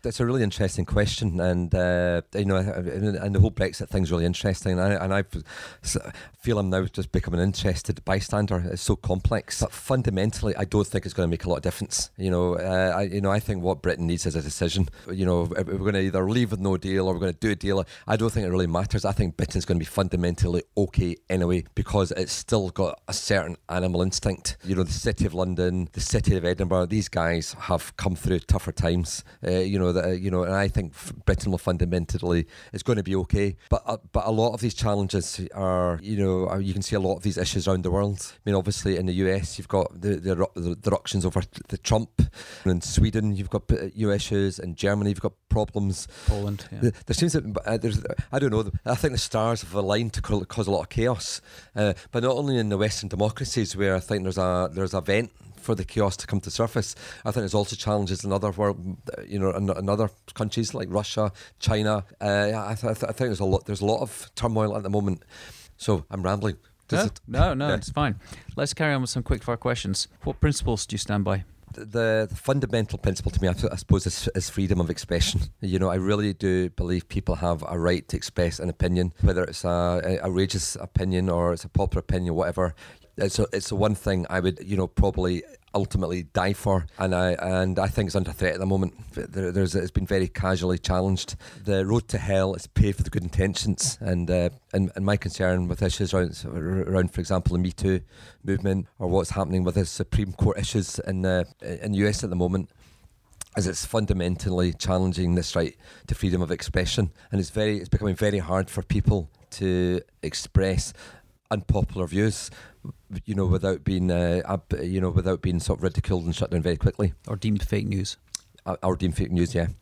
that's a really interesting question, and uh, you know, and, and the whole Brexit thing's really interesting. And I, and I feel I'm now just becoming an interested bystander. It's so complex, but fundamentally, I don't think it's going to make a lot of difference. You know, uh, I, you know, I think what Britain needs is a decision. You know, if we're going to either leave with no deal or we're going to do a deal. I don't think it really matters. I think Britain's going to be fundamentally okay anyway, because it's still got a certain animal instinct. You know, the City of London, the City of Edinburgh, these guys have come through tougher times. Uh, you know that. You know, and I think Britain will fundamentally is going to be okay. But uh, but a lot of these challenges are, you know, are, you can see a lot of these issues around the world. I mean, obviously in the U S you've got the the, the, the ructions over the Trump. In Sweden you've got you know, issues. In Germany you've got problems. Poland. Yeah. There seems to uh, there's I don't know. I think the stars have aligned to cause a lot of chaos. Uh, but not only in the Western democracies, where I think there's a there's a vent for the chaos to come to surface. I think there's also challenges in other world, you know, in, in other countries like Russia, China. Uh, I, th- I, th- I think there's a lot. There's a lot of turmoil at the moment. So I'm rambling. No, it, no, no, yeah. It's fine. Let's carry on with some quick fire questions. What principles do you stand by? The, the fundamental principle to me, I, I suppose, is, is freedom of expression. You know, I really do believe people have a right to express an opinion, whether it's a, a outrageous opinion or it's a popular opinion, whatever. It's a, it's the one thing I would, you know, probably ultimately die for, and I and I think it's under threat at the moment. There, there's it's been very casually challenged. The road to hell is paved with good intentions, and uh, and, and my concern with issues around, around, for example, the Me Too movement or what's happening with the Supreme Court issues in the in the U S at the moment, is it's fundamentally challenging this right to freedom of expression, and it's very it's becoming very hard for people to express unpopular views, you know, without being, uh, up, you know, without being sort of ridiculed and shut down very quickly, or deemed fake news, or, or deemed fake news. Yeah.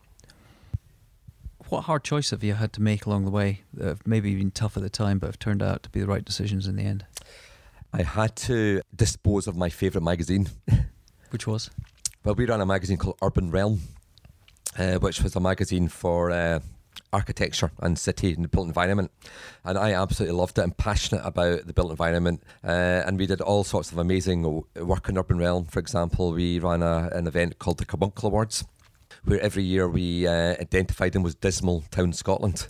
What hard choice have you had to make along the way that have maybe been tough at the time, but have turned out to be the right decisions in the end? I had to dispose of my favourite magazine, which was. Well, we ran a magazine called Urban Realm, uh, which was a magazine for Uh, architecture and city and the built environment, and I absolutely loved it. I'm passionate about the built environment, uh, and we did all sorts of amazing work in Urban Realm. For example, we ran a, an event called the Carbuncle Awards, where every year we uh, identified them as dismal town Scotland,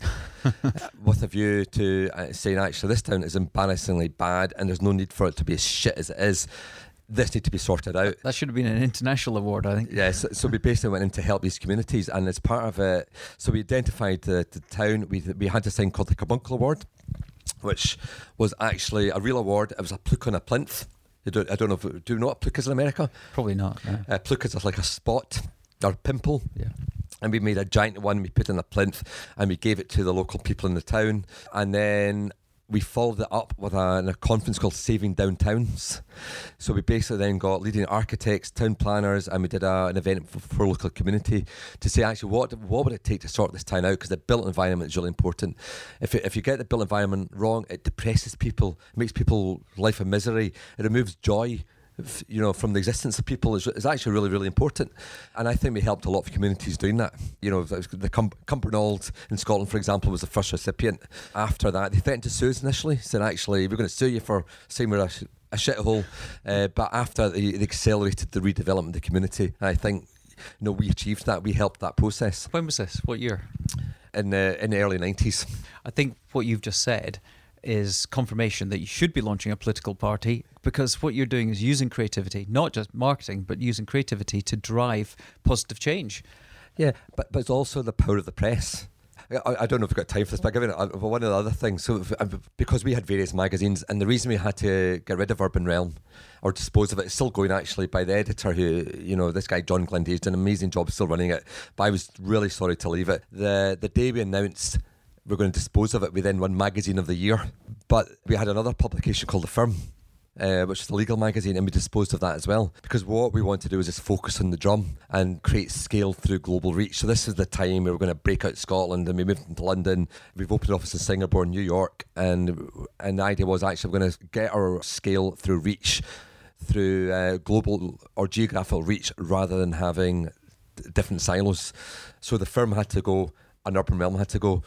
with a view to uh, saying actually this town is embarrassingly bad and there's no need for it to be as shit as it is. This need to be sorted out. That should have been an international award, I think. Yes, so, so we basically went in to help these communities, and as part of it, so we identified the, the town. We we had this thing called the Carbuncle Award, which was actually a real award. It was a pluke on a plinth. You don't, I don't know if do you know what a pluke is in America? Probably not. No. A pluke is like a spot or pimple. Yeah. And we made a giant one. We put it in a plinth, and we gave it to the local people in the town, and then we followed it up with a, a conference called Saving Downtowns. So we basically then got leading architects, town planners, and we did a, an event for, for local community to say actually what what would it take to sort this town out, because the built environment is really important. If it, if you get the built environment wrong, it depresses people, it makes people life a misery, it removes joy, you know, from the existence of people is, is actually really, really important. And I think we helped a lot of communities doing that. You know, the Com- Cumbernauld in Scotland, for example, was the first recipient. After that, they threatened to sue us initially, said actually we're going to sue you for saying we're a, a shithole. Uh, but after they, they accelerated the redevelopment of the community, and I think, you know, we achieved that. We helped that process. When was this? What year? In the in the early nineties. I think what you've just said is confirmation that you should be launching a political party, because what you're doing is using creativity, not just marketing, but using creativity to drive positive change. Yeah, but, but it's also the power of the press. I, I don't know if we've got time for this, but I'll give it one of the other things. So, because we had various magazines, and the reason we had to get rid of Urban Realm or dispose of it, it's still going actually by the editor who, you know, this guy John Glenday, he's done an amazing job still running it, but I was really sorry to leave it. The the day we announced we're going to dispose of it, we then won Magazine of the Year. But we had another publication called The Firm, uh, which is a legal magazine, and we disposed of that as well. Because what we want to do is just focus on the drum and create scale through global reach. So this is the time we were going to break out Scotland, and we moved into London. We've opened an office in Singapore and New York. And, and the idea was actually we're going to get our scale through reach, through uh, global or geographical reach, rather than having different silos. So The Firm had to go, and Urban Realm had to go.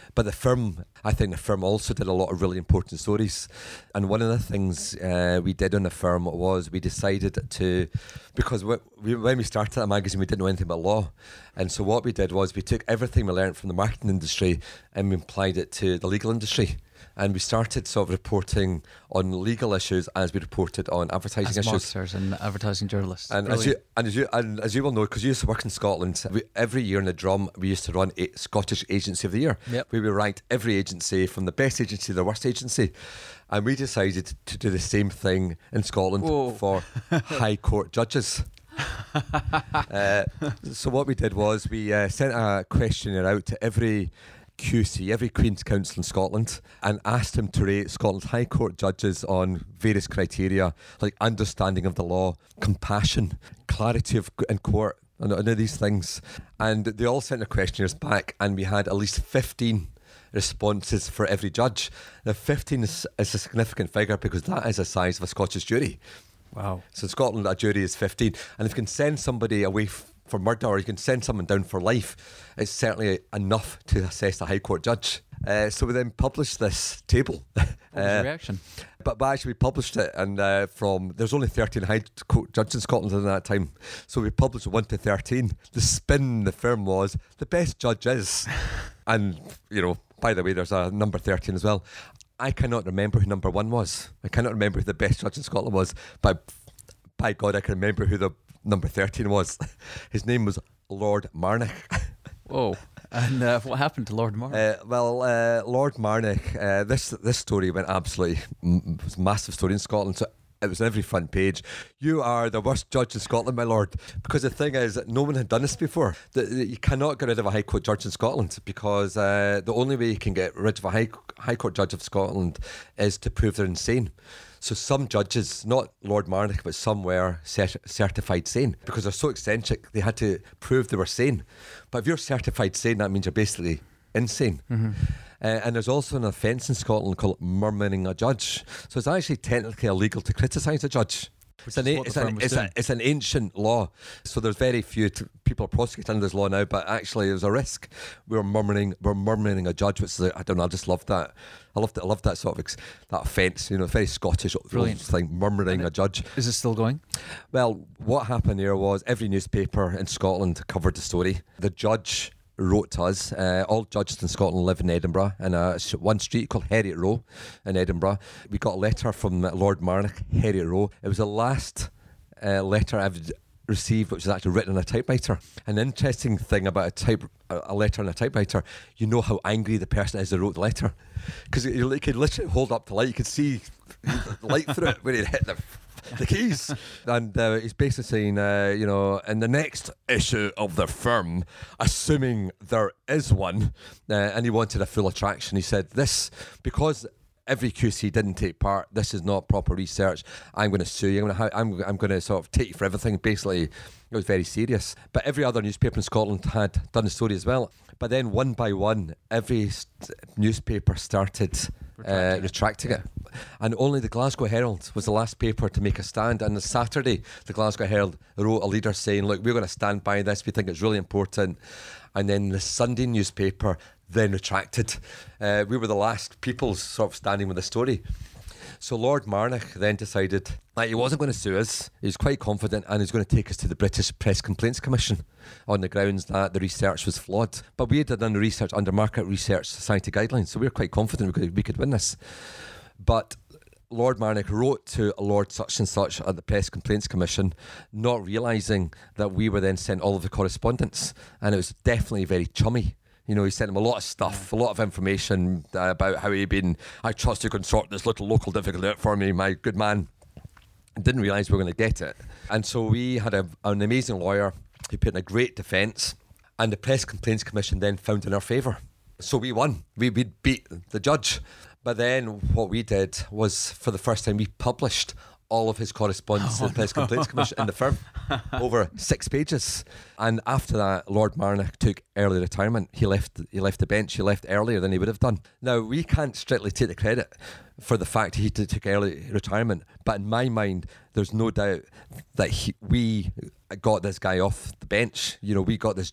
But the firm, I think the firm also did a lot of really important stories. And one of the things uh, we did on the firm was we decided to, because we, we, when we started that magazine, we didn't know anything about law. And so what we did was we took everything we learned from the marketing industry and we applied it to the legal industry. And we started sort of reporting on legal issues as we reported on advertising as issues. marketers and advertising journalists. And as, you, and as you and as you will know, because you used to work in Scotland, we, every year in the Drum, we used to run a Scottish Agency of the Year. Yep. We would rank every agency from the best agency to the worst agency. And we decided to do the same thing in Scotland Whoa. for High Court judges. uh, so what we did was we uh, sent a questionnaire out to every Q C, every Queen's Counsel in Scotland, and asked him to rate Scotland's High Court judges on various criteria like understanding of the law, compassion, clarity of in court, and all of these things. And they all sent their questionnaires back, and we had at least fifteen responses for every judge. Now, fifteen is, is a significant figure because that is the size of a Scottish jury. Wow. So in Scotland, a jury is fifteen. And if you can send somebody away f- for murder, or you can send someone down for life, it's certainly enough to assess a High Court judge. Uh, so we then published this table. What was uh, your reaction? But, but actually we published it, and uh, from there's only thirteen High Court judges in Scotland at that time. So we published one to thirteen. The spin in the firm was the best judge is, and you know, by the way, there's a number thirteen as well. I cannot remember who number one was. I cannot remember who the best judge in Scotland was, but by God, I can remember who the number thirteen was. His name was Lord Marnock. Whoa. And uh, what happened to Lord Marnock? Uh, well, uh, Lord Marnock, uh, this this story went absolutely, m- it was a massive story in Scotland. So it was on every front page. You are the worst judge in Scotland, my lord. Because the thing is, no one had done this before. The, the, you cannot get rid of a High Court judge in Scotland because uh, the only way you can get rid of a High, High Court judge of Scotland is to prove they're insane. So some judges, not Lord Marnock, but some were cert- certified sane because they're so eccentric, they had to prove they were sane. But if you're certified sane, that means you're basically insane. Mm-hmm. Uh, and there's also an offence in Scotland called murmuring a judge. So it's actually technically illegal to criticise a judge. It's an, a, it's, an, it's, a, it's an ancient law. So there's very few t- people prosecuted under this law now, but actually there's a risk. We were murmuring, we're murmuring a judge, which is, I don't know, I just love that. I love that. I love that sort of ex- that offence. You know, very Scottish thing, murmuring a judge. Is it still going? Well, what happened here was every newspaper in Scotland covered the story. The judge wrote to us. Uh, all judges in Scotland live in Edinburgh, in a, one street called Heriot Row in Edinburgh. We got a letter from Lord Marnock, Heriot Row. It was the last uh, letter I've received which was actually written on a typewriter. An interesting thing about a type a letter on a typewriter, you know how angry the person is that wrote the letter, because you, you could literally hold up the light, you could see the light through it when it hit the the keys. And uh, he's basically saying, uh, you know, in the next issue of the firm, assuming there is one, uh, and he wanted a full attraction. He said, this, because every Q C didn't take part, this is not proper research, I'm going to sue you, I'm going to, I'm, I'm going to sort of take you for everything. Basically, it was very serious. But every other newspaper in Scotland had done the story as well. But then one by one, every st- newspaper started uh, retracting it. And only the Glasgow Herald was the last paper to make a stand. And the Saturday, the Glasgow Herald wrote a leader saying, look, we're going to stand by this, we think it's really important. And then the Sunday newspaper then retracted. Uh, we were the last people sort of standing with the story. So Lord Marnock then decided that he wasn't going to sue us. He was quite confident, and he's going to take us to the British Press Complaints Commission on the grounds that the research was flawed. But we had done the research under Market Research Society guidelines, so we were quite confident we could, we could win this. But Lord Marnock wrote to Lord such and such at the Press Complaints Commission, not realising that we were then sent all of the correspondence, and it was definitely very chummy. You know, he sent him a lot of stuff, a lot of information uh, about how he'd been, I trust you can sort this little local difficulty out for me, my good man. Didn't realise we were going to get it. And so we had a, an amazing lawyer who put in a great defence, and the Press Complaints Commission then found in our favour. So we won. We we beat the judge. But then what we did was, for the first time, we published all of his correspondence oh, to the Press no. Complaints Commission in the firm, over six pages. And after that, Lord Marnock took early retirement. He left he left the bench. He left earlier than he would have done. Now, we can't strictly take the credit for the fact he t- took early retirement, but in my mind, there's no doubt that he, we got this guy off the bench. You know, we got this judge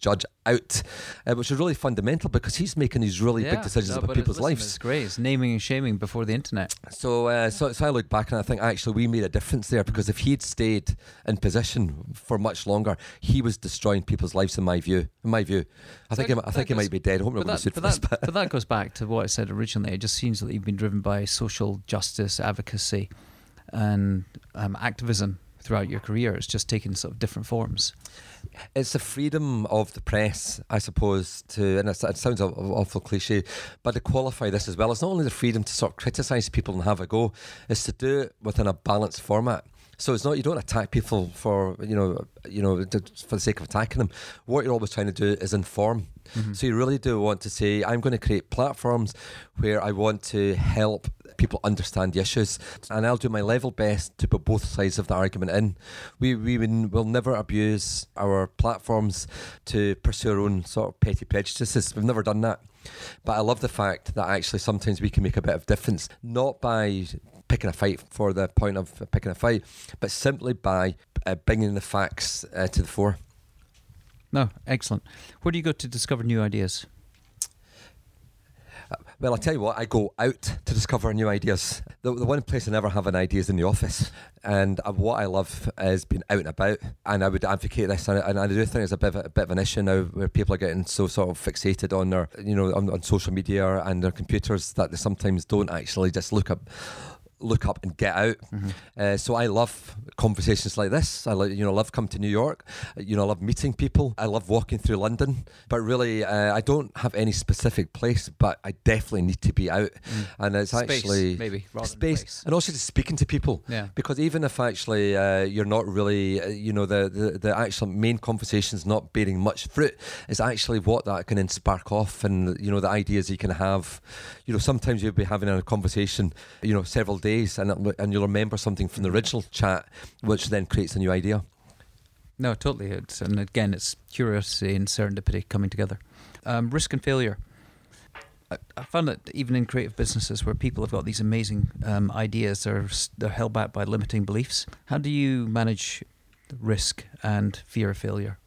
out, uh, which is really fundamental because he's making these really Yeah, big decisions no, about but people's listen, lives. It's great. It's naming and shaming before the internet. So, uh, so, so I look back and I think actually we made a difference there, because if he'd stayed in position for much longer, he was destroying people's lives. In my view, in my view, I think That- he, I think that he might goes- be dead. I hope But nobody's that, sued but, for this. that, but that goes back to what I said originally. It just seems that you've been driven by social justice, advocacy, and um, activism throughout your career. It's just taken sort of different forms. It's the freedom of the press, I suppose, to, and it's, it sounds aw- awful cliche, but to qualify this as well, it's not only the freedom to sort of criticise people and have a go, it's to do it within a balanced format. So it's not, you don't attack people for, you know, you know, to, for the sake of attacking them. What you're always trying to do is inform. Mm-hmm. So you really do want to say, I'm going to create platforms where I want to help people understand the issues, and I'll do my level best to put both sides of the argument in. We we will never abuse our platforms to pursue our own sort of petty prejudices. We've never done that. But I love the fact that actually sometimes we can make a bit of difference, not by picking a fight for the point of picking a fight, but simply by uh, bringing the facts uh, to the fore. No, excellent. Where do you go to discover new ideas? Uh, well, I'll tell you what, I go out to discover new ideas. The, the one place I never have an idea is in the office. And uh, what I love is being out and about. And I would advocate this. And, and I do think it's a bit, of a, a bit of an issue now where people are getting so sort of fixated on their, you know, on, on social media and their computers that they sometimes don't actually just look up. look up and get out. Mm-hmm. Uh, so I love conversations like this. I like, you know, love coming to New York. You know, I love meeting people. I love walking through London. But really, uh, I don't have any specific place, but I definitely need to be out. Mm. And it's space, actually maybe rather space, than place. And also just speaking to people. Yeah. Because even if actually uh, you're not really, uh, you know, the, the the actual main conversation's not bearing much fruit, is actually what that can then spark off, and you know the ideas you can have. You know, sometimes you'll be having a conversation, you know, several days, and it, and you'll remember something from the original chat, which then creates a new idea. No, totally. It's, and again, it's curiosity and serendipity coming together. Um, risk and failure. I, I found that even in creative businesses where people have got these amazing um, ideas, they're they're held back by limiting beliefs. How do you manage risk and fear of failure?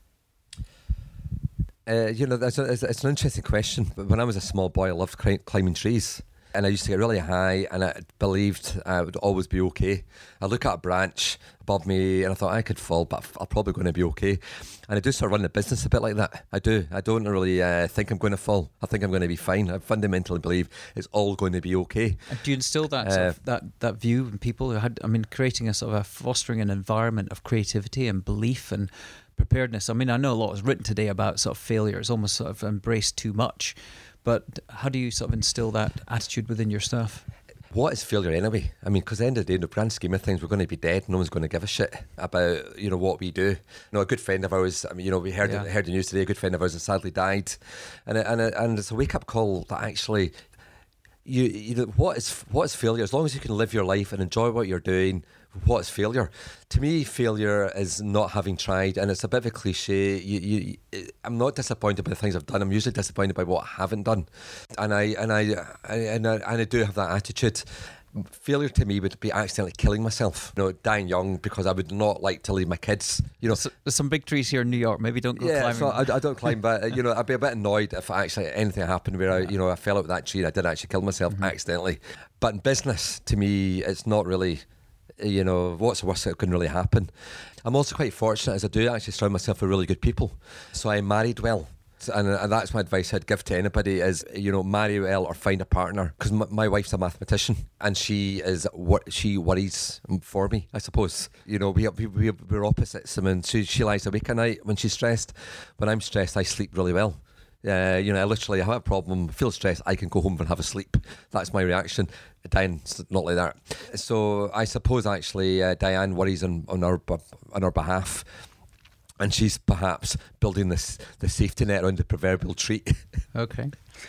Uh, you know, that's a, it's, it's an interesting question. But when I was a small boy, I loved cli- climbing trees. And I used to get really high, and I believed I would always be okay. I look at a branch above me, and I thought I could fall, but I'm probably going to be okay. And I do sort of run the business a bit like that. I do. I don't really uh, think I'm going to fall. I think I'm going to be fine. I fundamentally believe it's all going to be okay. And do you instill that sort Uh, of, that that view in people who had? I mean, creating a sort of a fostering an environment of creativity and belief and preparedness. I mean, I know a lot is written today about sort of failure. It's almost sort of embraced too much. But how do you sort of instill that attitude within your staff? What is failure anyway? I mean, because at the end of the day, in the grand scheme of things, we're going to be dead. No one's going to give a shit about, you know, what we do. You know, a good friend of ours, I mean, you know, we heard, Yeah. heard the news today, a good friend of ours has sadly died. And, and, and it's a wake-up call that actually, you, you know, what is, what is failure? As long as you can live your life and enjoy what you're doing, what is failure? To me, failure is not having tried, and it's a bit of a cliche. You, you, I'm not disappointed by the things I've done. I'm usually disappointed by what I haven't done, and I and I, I and I and I do have that attitude. Failure to me would be accidentally killing myself, you know, dying young, because I would not like to leave my kids. You know, So, there's some big trees here in New York. Maybe don't go yeah, climbing. so I, I don't climb, but you know, I'd be a bit annoyed if actually anything happened where I, you know, I fell out that tree and I did actually kill myself mm-hmm. accidentally. But in business, to me, it's not really. You know, what's the worst that can really happen? I'm also quite fortunate, as I do actually surround myself with really good people. So I married well. And, and that's my advice I'd give to anybody is, you know, marry well or find a partner. Because my, my wife's a mathematician, and she is what she worries for me, I suppose. You know, we, we, we, we're opposites. I mean, she, she lies awake at night when she's stressed. When I'm stressed, I sleep really well. Uh, you know, I literally have a problem, feel stressed, I can go home and have a sleep. That's my reaction. Diane's not like that. So I suppose actually uh, Diane worries on, on our on our behalf, and she's perhaps building this the safety net around the proverbial treat. Okay.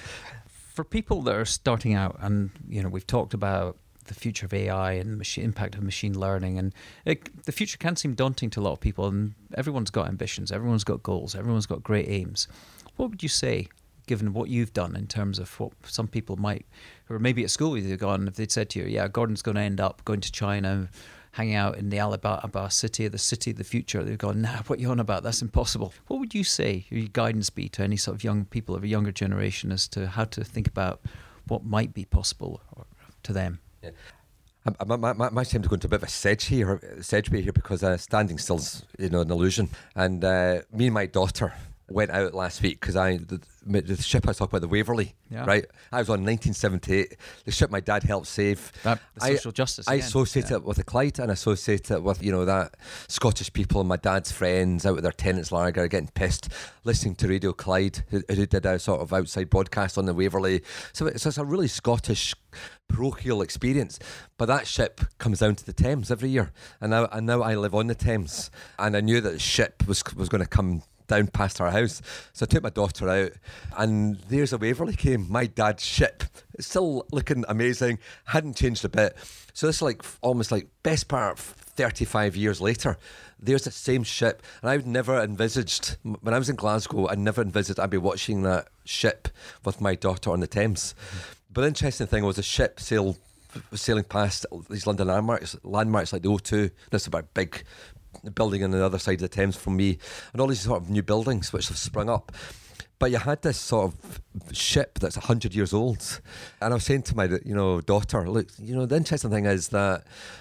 For people that are starting out, and you know, we've talked about the future of A I and the machine, impact of machine learning, and it, the future can seem daunting to a lot of people, and everyone's got ambitions, everyone's got goals, everyone's got great aims. What would you say, given what you've done in terms of what some people might, who are maybe at school with you, gone, if they'd said to you, yeah, Gordon's going to end up going to China, hanging out in the Alabama city, the city of the future. They've gone, nah, what are you on about? That's impossible. What would you say, your guidance be to any sort of young people of a younger generation as to how to think about what might be possible to them? Yeah. I, my, my, my time to go into a bit of a sedge here, sedge bay here, because uh, standing still's, you know, an illusion. And uh, me and my daughter went out last week because I the, the ship I was talking about, the Waverley, yeah. right? I was on nineteen seventy-eight. The ship my dad helped save. That, the social I, justice. I again. associate yeah. it with the Clyde, and associate it with, you know, that Scottish people and my dad's friends out with their tenants lager getting pissed, listening to Radio Clyde, who, who did a sort of outside broadcast on the Waverley. So it's, it's a really Scottish parochial experience. But that ship comes down to the Thames every year, and now and now I live on the Thames, and I knew that the ship was was going to come down past our house. So I took my daughter out, and there's a Waverley came, my dad's ship. It's still looking amazing, hadn't changed a bit. So this is like almost like best part thirty-five years later, there's the same ship. And I've never envisaged, when I was in Glasgow, I never envisaged I'd be watching that ship with my daughter on the Thames. Mm-hmm. But the interesting thing was the ship sailed sailing past these London landmarks, landmarks like the O two. This is about big building on the other side of the Thames from me, and all these sort of new buildings which have sprung up. But you had this sort of ship that's a hundred years old, and I was saying to my, you know, daughter, look, you know, the interesting thing is that,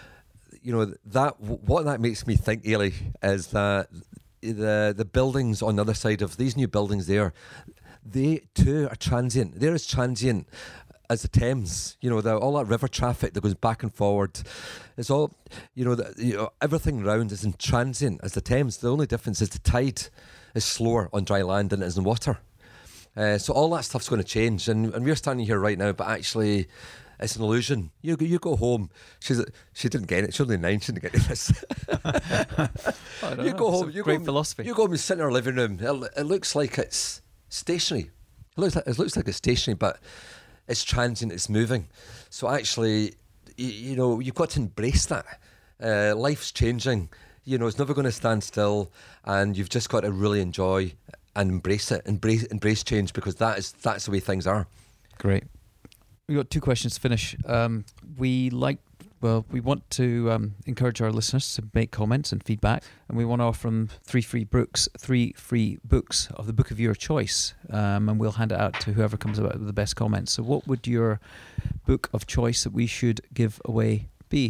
you know, that what that makes me think, Ailey, is that the the buildings on the other side of these new buildings there, they too are transient. They're as transient as the Thames, you know, the, all that river traffic that goes back and forward, it's all, you know, the, you know, everything around is in transient as the Thames. The only difference is the tide is slower on dry land than it is in water. Uh, so all that stuff's going to change, and, and we're standing here right now, but actually it's an illusion. You go, you go home. She's she didn't get it. She's only nine. She didn't get this. you know. go home. It's You great go, philosophy. You go home and sit in our living room. It, it looks like it's stationary. It looks like it looks like it's stationary, but it's transient, it's moving. So actually, you, you know, you've got to embrace that. Uh, life's changing. You know, it's never going to stand still, and you've just got to really enjoy and embrace it. Embrace embrace change, because that is that's the way things are. Great. We've got two questions to finish. Um, we like, well, we want to um, encourage our listeners to make comments and feedback, and we want to offer them three free books, three free books of the book of your choice, um, and we'll hand it out to whoever comes up with the best comments. So what would your book of choice that we should give away be?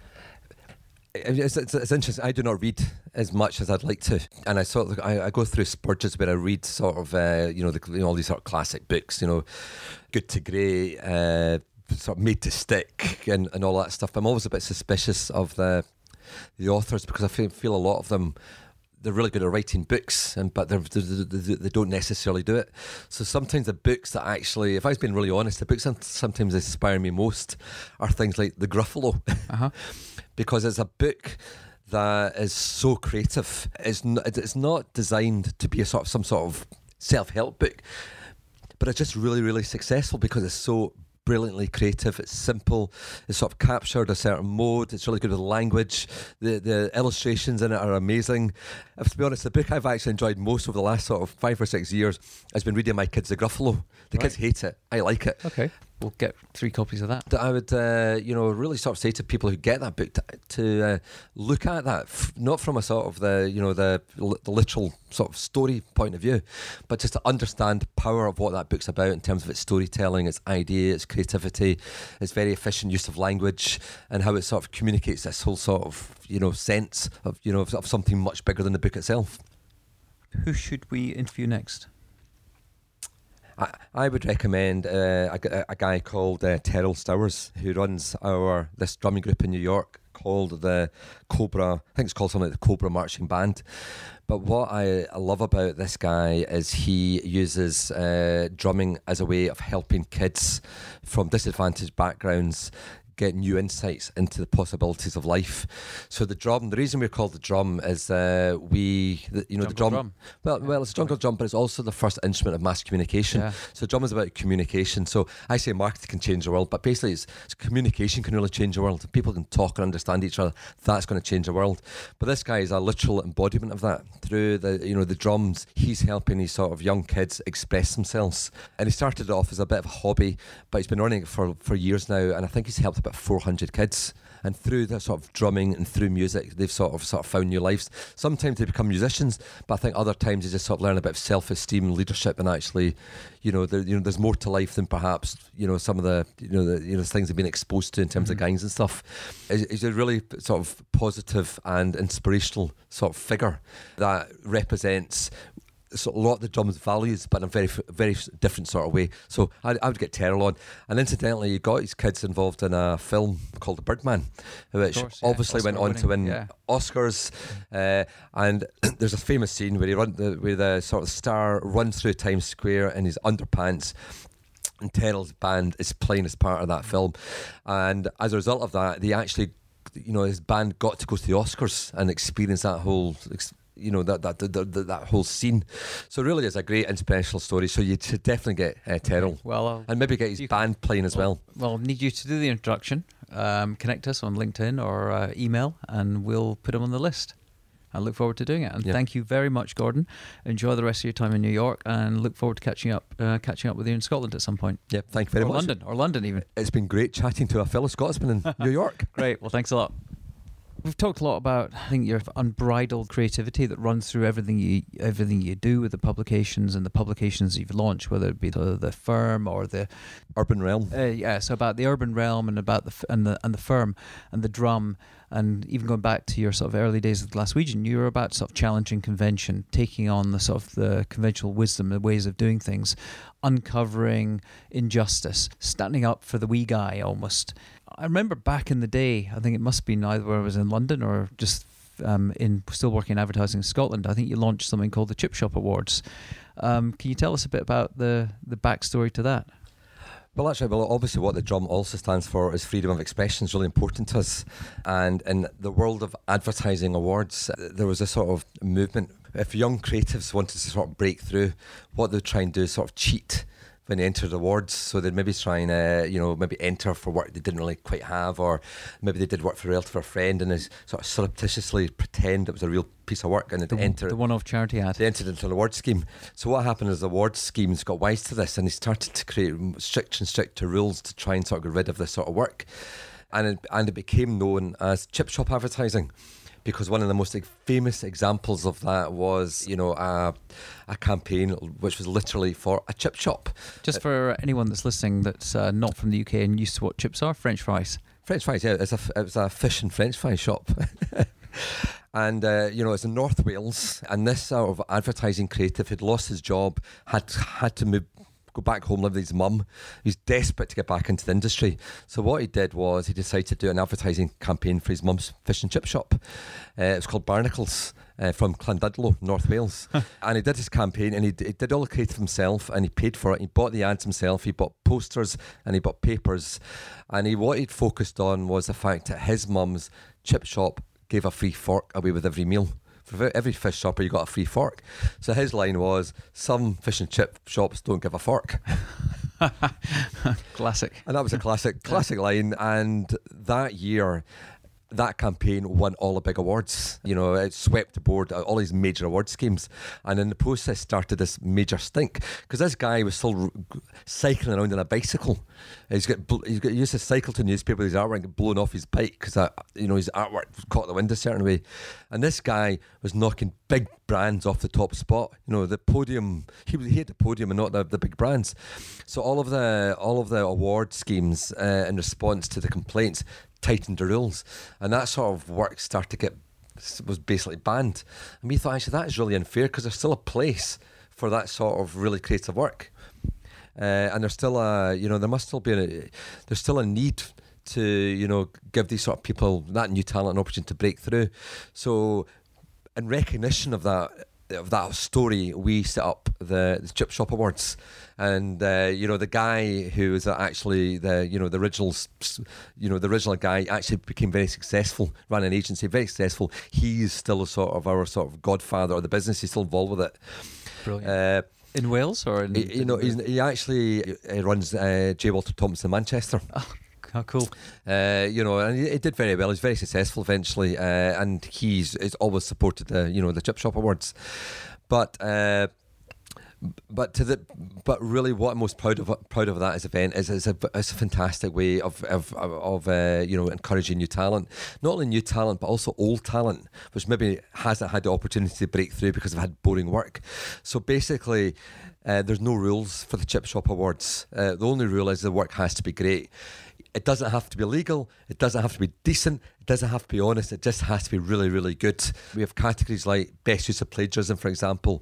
It's, it's, it's interesting. I do not read as much as I'd like to, and I sort of I, I go through spurges where I read sort of uh, you know the, you know, all these sort of classic books, you know, Good to Great, uh, sort of Made to Stick, and, and all that stuff. I'm always a bit suspicious of the the authors, because I feel, feel a lot of them, they're really good at writing books, and but they're, they they don't necessarily do it. So sometimes the books that actually, if I was being really honest, the books that sometimes inspire me most are things like The Gruffalo. Uh-huh. Because it's a book that is so creative. It's not, it's not designed to be a sort of some sort of self-help book, but it's just really, really successful because it's so brilliantly creative. It's simple. It's sort of captured a certain mode. It's really good with language. The the illustrations in it are amazing. If, to be honest, the book I've actually enjoyed most over the last sort of five or six years has been reading my kids The Gruffalo. The right. kids hate it. I like it. Okay. We'll get three copies of that. That I would, uh, you know, really sort of say to people who get that book to, to uh, look at that, f- not from a sort of the, you know, the the literal sort of story point of view, but just to understand the power of what that book's about in terms of its storytelling, its idea, its creativity, its very efficient use of language, and how it sort of communicates this whole sort of, you know, sense of, you know, of, of something much bigger than the book itself. Who should we interview next? I, I would recommend uh, a, a guy called uh, Terrell Stowers, who runs our this drumming group in New York called the Cobra. I think it's called something like the Cobra Marching Band. But what I love about this guy is he uses uh, drumming as a way of helping kids from disadvantaged backgrounds get new insights into the possibilities of life. So the drum, the reason we're called the drum is uh, we, the, you know, jungle the drum, drum. Well, well, it's a jungle drum, but it's also the first instrument of mass communication. Yeah. So drum is about communication. So I say marketing can change the world, but basically it's, it's communication can really change the world. If people can talk and understand each other, that's going to change the world. But this guy is a literal embodiment of that. Through the, you know, the drums, he's helping these sort of young kids express themselves. And he started it off as a bit of a hobby, but he's been running it for, for years now, and I think he's helped about four hundred kids. and through the sort of drumming and through music, they've sort of sort of found new lives. Sometimes they become musicians, but I think other times they just sort of learn a bit of self-esteem, leadership, and actually, you know, there, you know, there's more to life than perhaps you know some of the you know the you know things they've been exposed to in terms mm-hmm. of gangs and stuff. He's a really sort of positive and inspirational sort of figure that represents so a lot of the drum's values, but in a very, very different sort of way. So I, I would get Terrell on. And incidentally, you got his kids involved in a film called The Birdman, which course, yeah. obviously Oscar went on winning, to win yeah. Oscars. Uh, and there's a famous scene where he run the, where the sort of star runs through Times Square in his underpants. And Terrell's band is playing as part of that film. And as a result of that, they actually, you know, his band got to go to the Oscars and experience that whole experience. You know that that, that that that whole scene, so really is a great inspirational story. So you should definitely get uh, Terrell, well, I'll, and maybe get his band playing as well. Well, I'll need you to do the introduction. Um, connect us on LinkedIn or uh, email, and we'll put him on the list. I look forward to doing it. And yeah. thank you very much, Gordon. Enjoy the rest of your time in New York, and look forward to catching up, uh, catching up with you in Scotland at some point. Yeah, thank you very or much. London, or London even. It's been great chatting to a fellow Scotsman in New York. Great. Well, thanks a lot. We've talked a lot about, I think, your unbridled creativity that runs through everything you everything you do with the publications and the publications you've launched, whether it be the, the firm or the Urban Realm. Uh, yeah, so about the Urban Realm and about the and the and the firm and the drum, and even going back to your sort of early days of Glaswegian, you were about sort of challenging convention, taking on the sort of the conventional wisdom, the ways of doing things, uncovering injustice, standing up for the wee guy almost. I remember back in the day, I think it must have been either where I was in London or just um, in still working in advertising in Scotland. I think you launched something called the Chip Shop Awards. Um, can you tell us a bit about the, the backstory to that? Well, actually, well, obviously what the drum also stands for is freedom of expression is really important to us. And in the world of advertising awards, there was a sort of movement. If young creatives wanted to sort of break through, what they'd try and do is sort of cheat when they entered awards. So they'd maybe try and, uh, you know, maybe enter for work they didn't really quite have, or maybe they did work for a relative or a friend and they sort of surreptitiously pretend it was a real piece of work and they'd the, enter. The one-off charity ad. They entered into an award scheme. So what happened is the award schemes got wise to this and they started to create strict and stricter rules to try and sort of get rid of this sort of work. And it, and it became known as chip shop advertising. Because one of the most famous examples of that was, you know, a, a campaign which was literally for a chip shop. Just for anyone that's listening that's uh, not from the U K and used to what chips are, French fries. French fries, yeah. It's a, it was a fish and French fry shop. And, uh, you know, it's in North Wales. And this sort of advertising creative had lost his job, had had to move, go back home, live with his mum. He's desperate to get back into the industry. So what he did was he decided to do an advertising campaign for his mum's fish and chip shop. Uh, it was called Barnacles uh, from Llandudlo, North Wales. And he did his campaign and he, d- he did all the creative himself and he paid for it. He bought the ads himself. He bought posters and he bought papers. And he what he'd focused on was the fact that his mum's chip shop gave a free fork away with every meal. For every fish shopper, you got a free fork. So his line was, some fish and chip shops don't give a fork. Classic. And that was a classic, classic line. And that year, that campaign won all the big awards. You know, it swept aboard all these major award schemes. And in the process started this major stink. Because this guy was still cycling around on a bicycle. He's got, he's got he used to cycle to newspaper with his artwork and get blown off his bike because, you know, his artwork was caught the wind a certain way. And this guy was knocking big brands off the top spot. You know, the podium, he, he had the podium and not the, the big brands. So all of the all of the award schemes uh, in response to the complaints tightened the rules, and that sort of work started to get was basically banned. And we thought, actually, that is really unfair because there's still a place for that sort of really creative work, uh, and there's still a you know there must still be a, there's still a need to you know give these sort of people, that new talent, an opportunity to break through. So in recognition of that of that story, we set up the, the Chip Shop Awards, and uh, you know the guy who was actually the you know the original you know the original guy actually became very successful, ran an agency, very successful. He's still a sort of our sort of godfather of the business. He's still involved with it. Brilliant. Uh, in Wales or in, he, you know he's, he actually he runs uh, J. Walter Thompson in Manchester. Oh. Oh, cool. Uh, you know, and he did very well. He's very successful eventually, uh, and he's, he's always supported the, you know, the Chip Shop Awards. But uh, but to the but really, what I'm most proud of proud of that as event is is a, it's a fantastic way of of of uh, you know, encouraging new talent, not only new talent but also old talent, which maybe hasn't had the opportunity to break through because they've had boring work. So basically, uh, there's no rules for the Chip Shop Awards. Uh, the only rule is the work has to be great. It doesn't have to be legal. It doesn't have to be decent. It doesn't have to be honest. It just has to be really, really good. We have categories like best use of plagiarism, for example,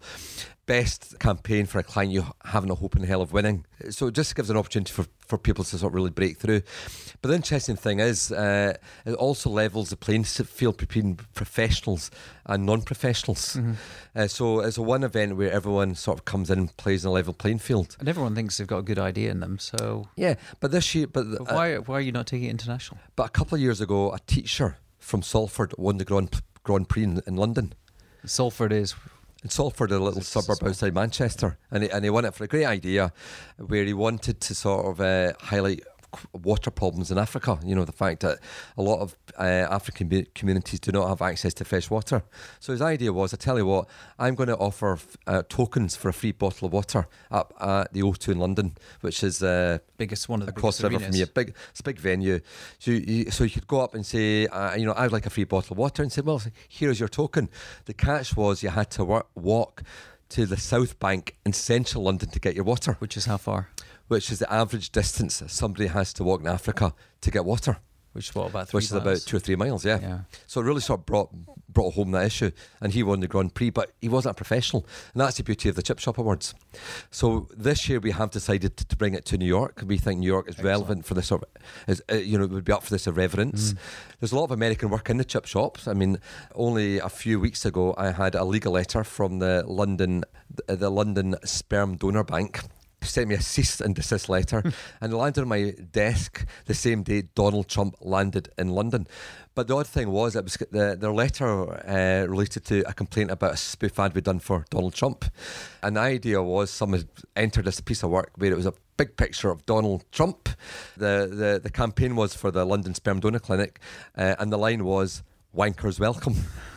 best campaign for a client you haven't a hope in hell of winning. So it just gives an opportunity for, for people to sort of really break through. But the interesting thing is, uh, it also levels the playing field between professionals and non-professionals. Mm-hmm. Uh, so it's a one event where everyone sort of comes in and plays on a level playing field. And everyone thinks they've got a good idea in them. So yeah, but this year, but, but why uh, why are you not taking it international? But a couple of years ago, a teacher from Salford won the Grand Grand Prix in, in London. Salford is. In Salford, a little suburb small. outside Manchester, and he, and he won it for a great idea, where he wanted to sort of uh, highlight water problems in Africa. You know, the fact that a lot of uh, African communities do not have access to fresh water. So his idea was, I tell you what, I'm going to offer uh, tokens for a free bottle of water up at the O two in London, which is uh, biggest one of the across the river from you. Big, it's a big venue. So you, so you could go up and say, uh, you know, I'd like a free bottle of water, and say, well, here's your token. The catch was you had to work, walk to the South Bank in central London to get your water. Which is how far? Which is the average distance somebody has to walk in Africa to get water. Which is what, about three Which miles? is about two or three miles, yeah. yeah. So it really sort of brought brought home that issue, and he won the Grand Prix, but he wasn't a professional, and that's the beauty of the Chip Shop Awards. So this year we have decided to, to bring it to New York. We think New York is Excellent. relevant for this sort of, is, uh, you know, would be up for this irreverence. Mm. There's a lot of American work in the chip shops. I mean, only a few weeks ago I had a legal letter from the London, the London Sperm Donor Bank. Sent me a cease and desist letter and it landed on my desk the same day Donald Trump landed in London. But the odd thing was, it was the, their letter uh, related to a complaint about a spoof ad we'd done for Donald Trump. And the idea was someone had entered this piece of work where it was a big picture of Donald Trump. The, the, the campaign was for the London Sperm Donor Clinic, uh, and the line was, "Wankers welcome."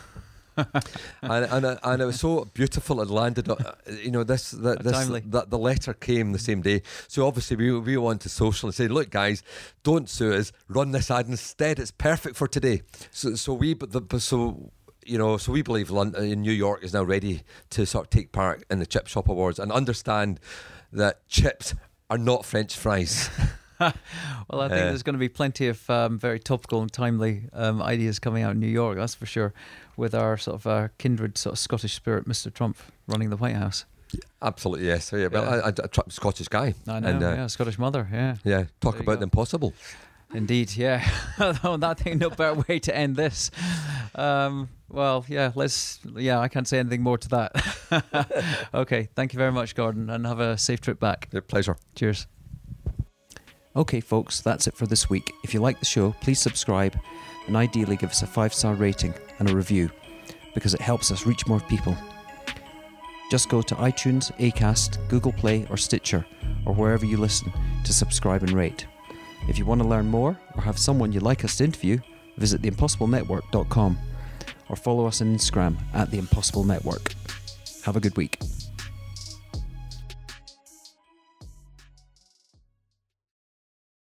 and, and and it was so beautiful. It landed, uh, you know, this the, this the, the letter came the same day. So obviously we we went to social and said, look guys, don't sue us, run this ad instead. It's perfect for today. So so we but the so. You know, so we believe London, in New York is now ready to sort of take part in the Chip Shop Awards and understand that chips are not French fries. Well, I think uh, there's going to be plenty of um, very topical and timely um, ideas coming out in New York, that's for sure, with our sort of uh, kindred sort of Scottish spirit, Mister Trump, running the White House. Yeah, absolutely, yes. So, yeah, well, yeah. I, I, I, Scottish guy. I know, and, uh, yeah, Scottish mother, yeah. Yeah, talk about the impossible. Indeed, yeah. On that thing, no better way to end this. Um, well, yeah, let's, yeah, I can't say anything more to that. Okay, thank you very much, Gordon, and have a safe trip back. Yeah, pleasure. Cheers. Okay, folks, that's it for this week. If you like the show, please subscribe and ideally give us a five-star rating and a review because it helps us reach more people. Just go to iTunes, Acast, Google Play or Stitcher or wherever you listen to subscribe and rate. If you want to learn more or have someone you'd like us to interview, visit the impossible network dot com or follow us on Instagram at The Impossible Network. Have a good week.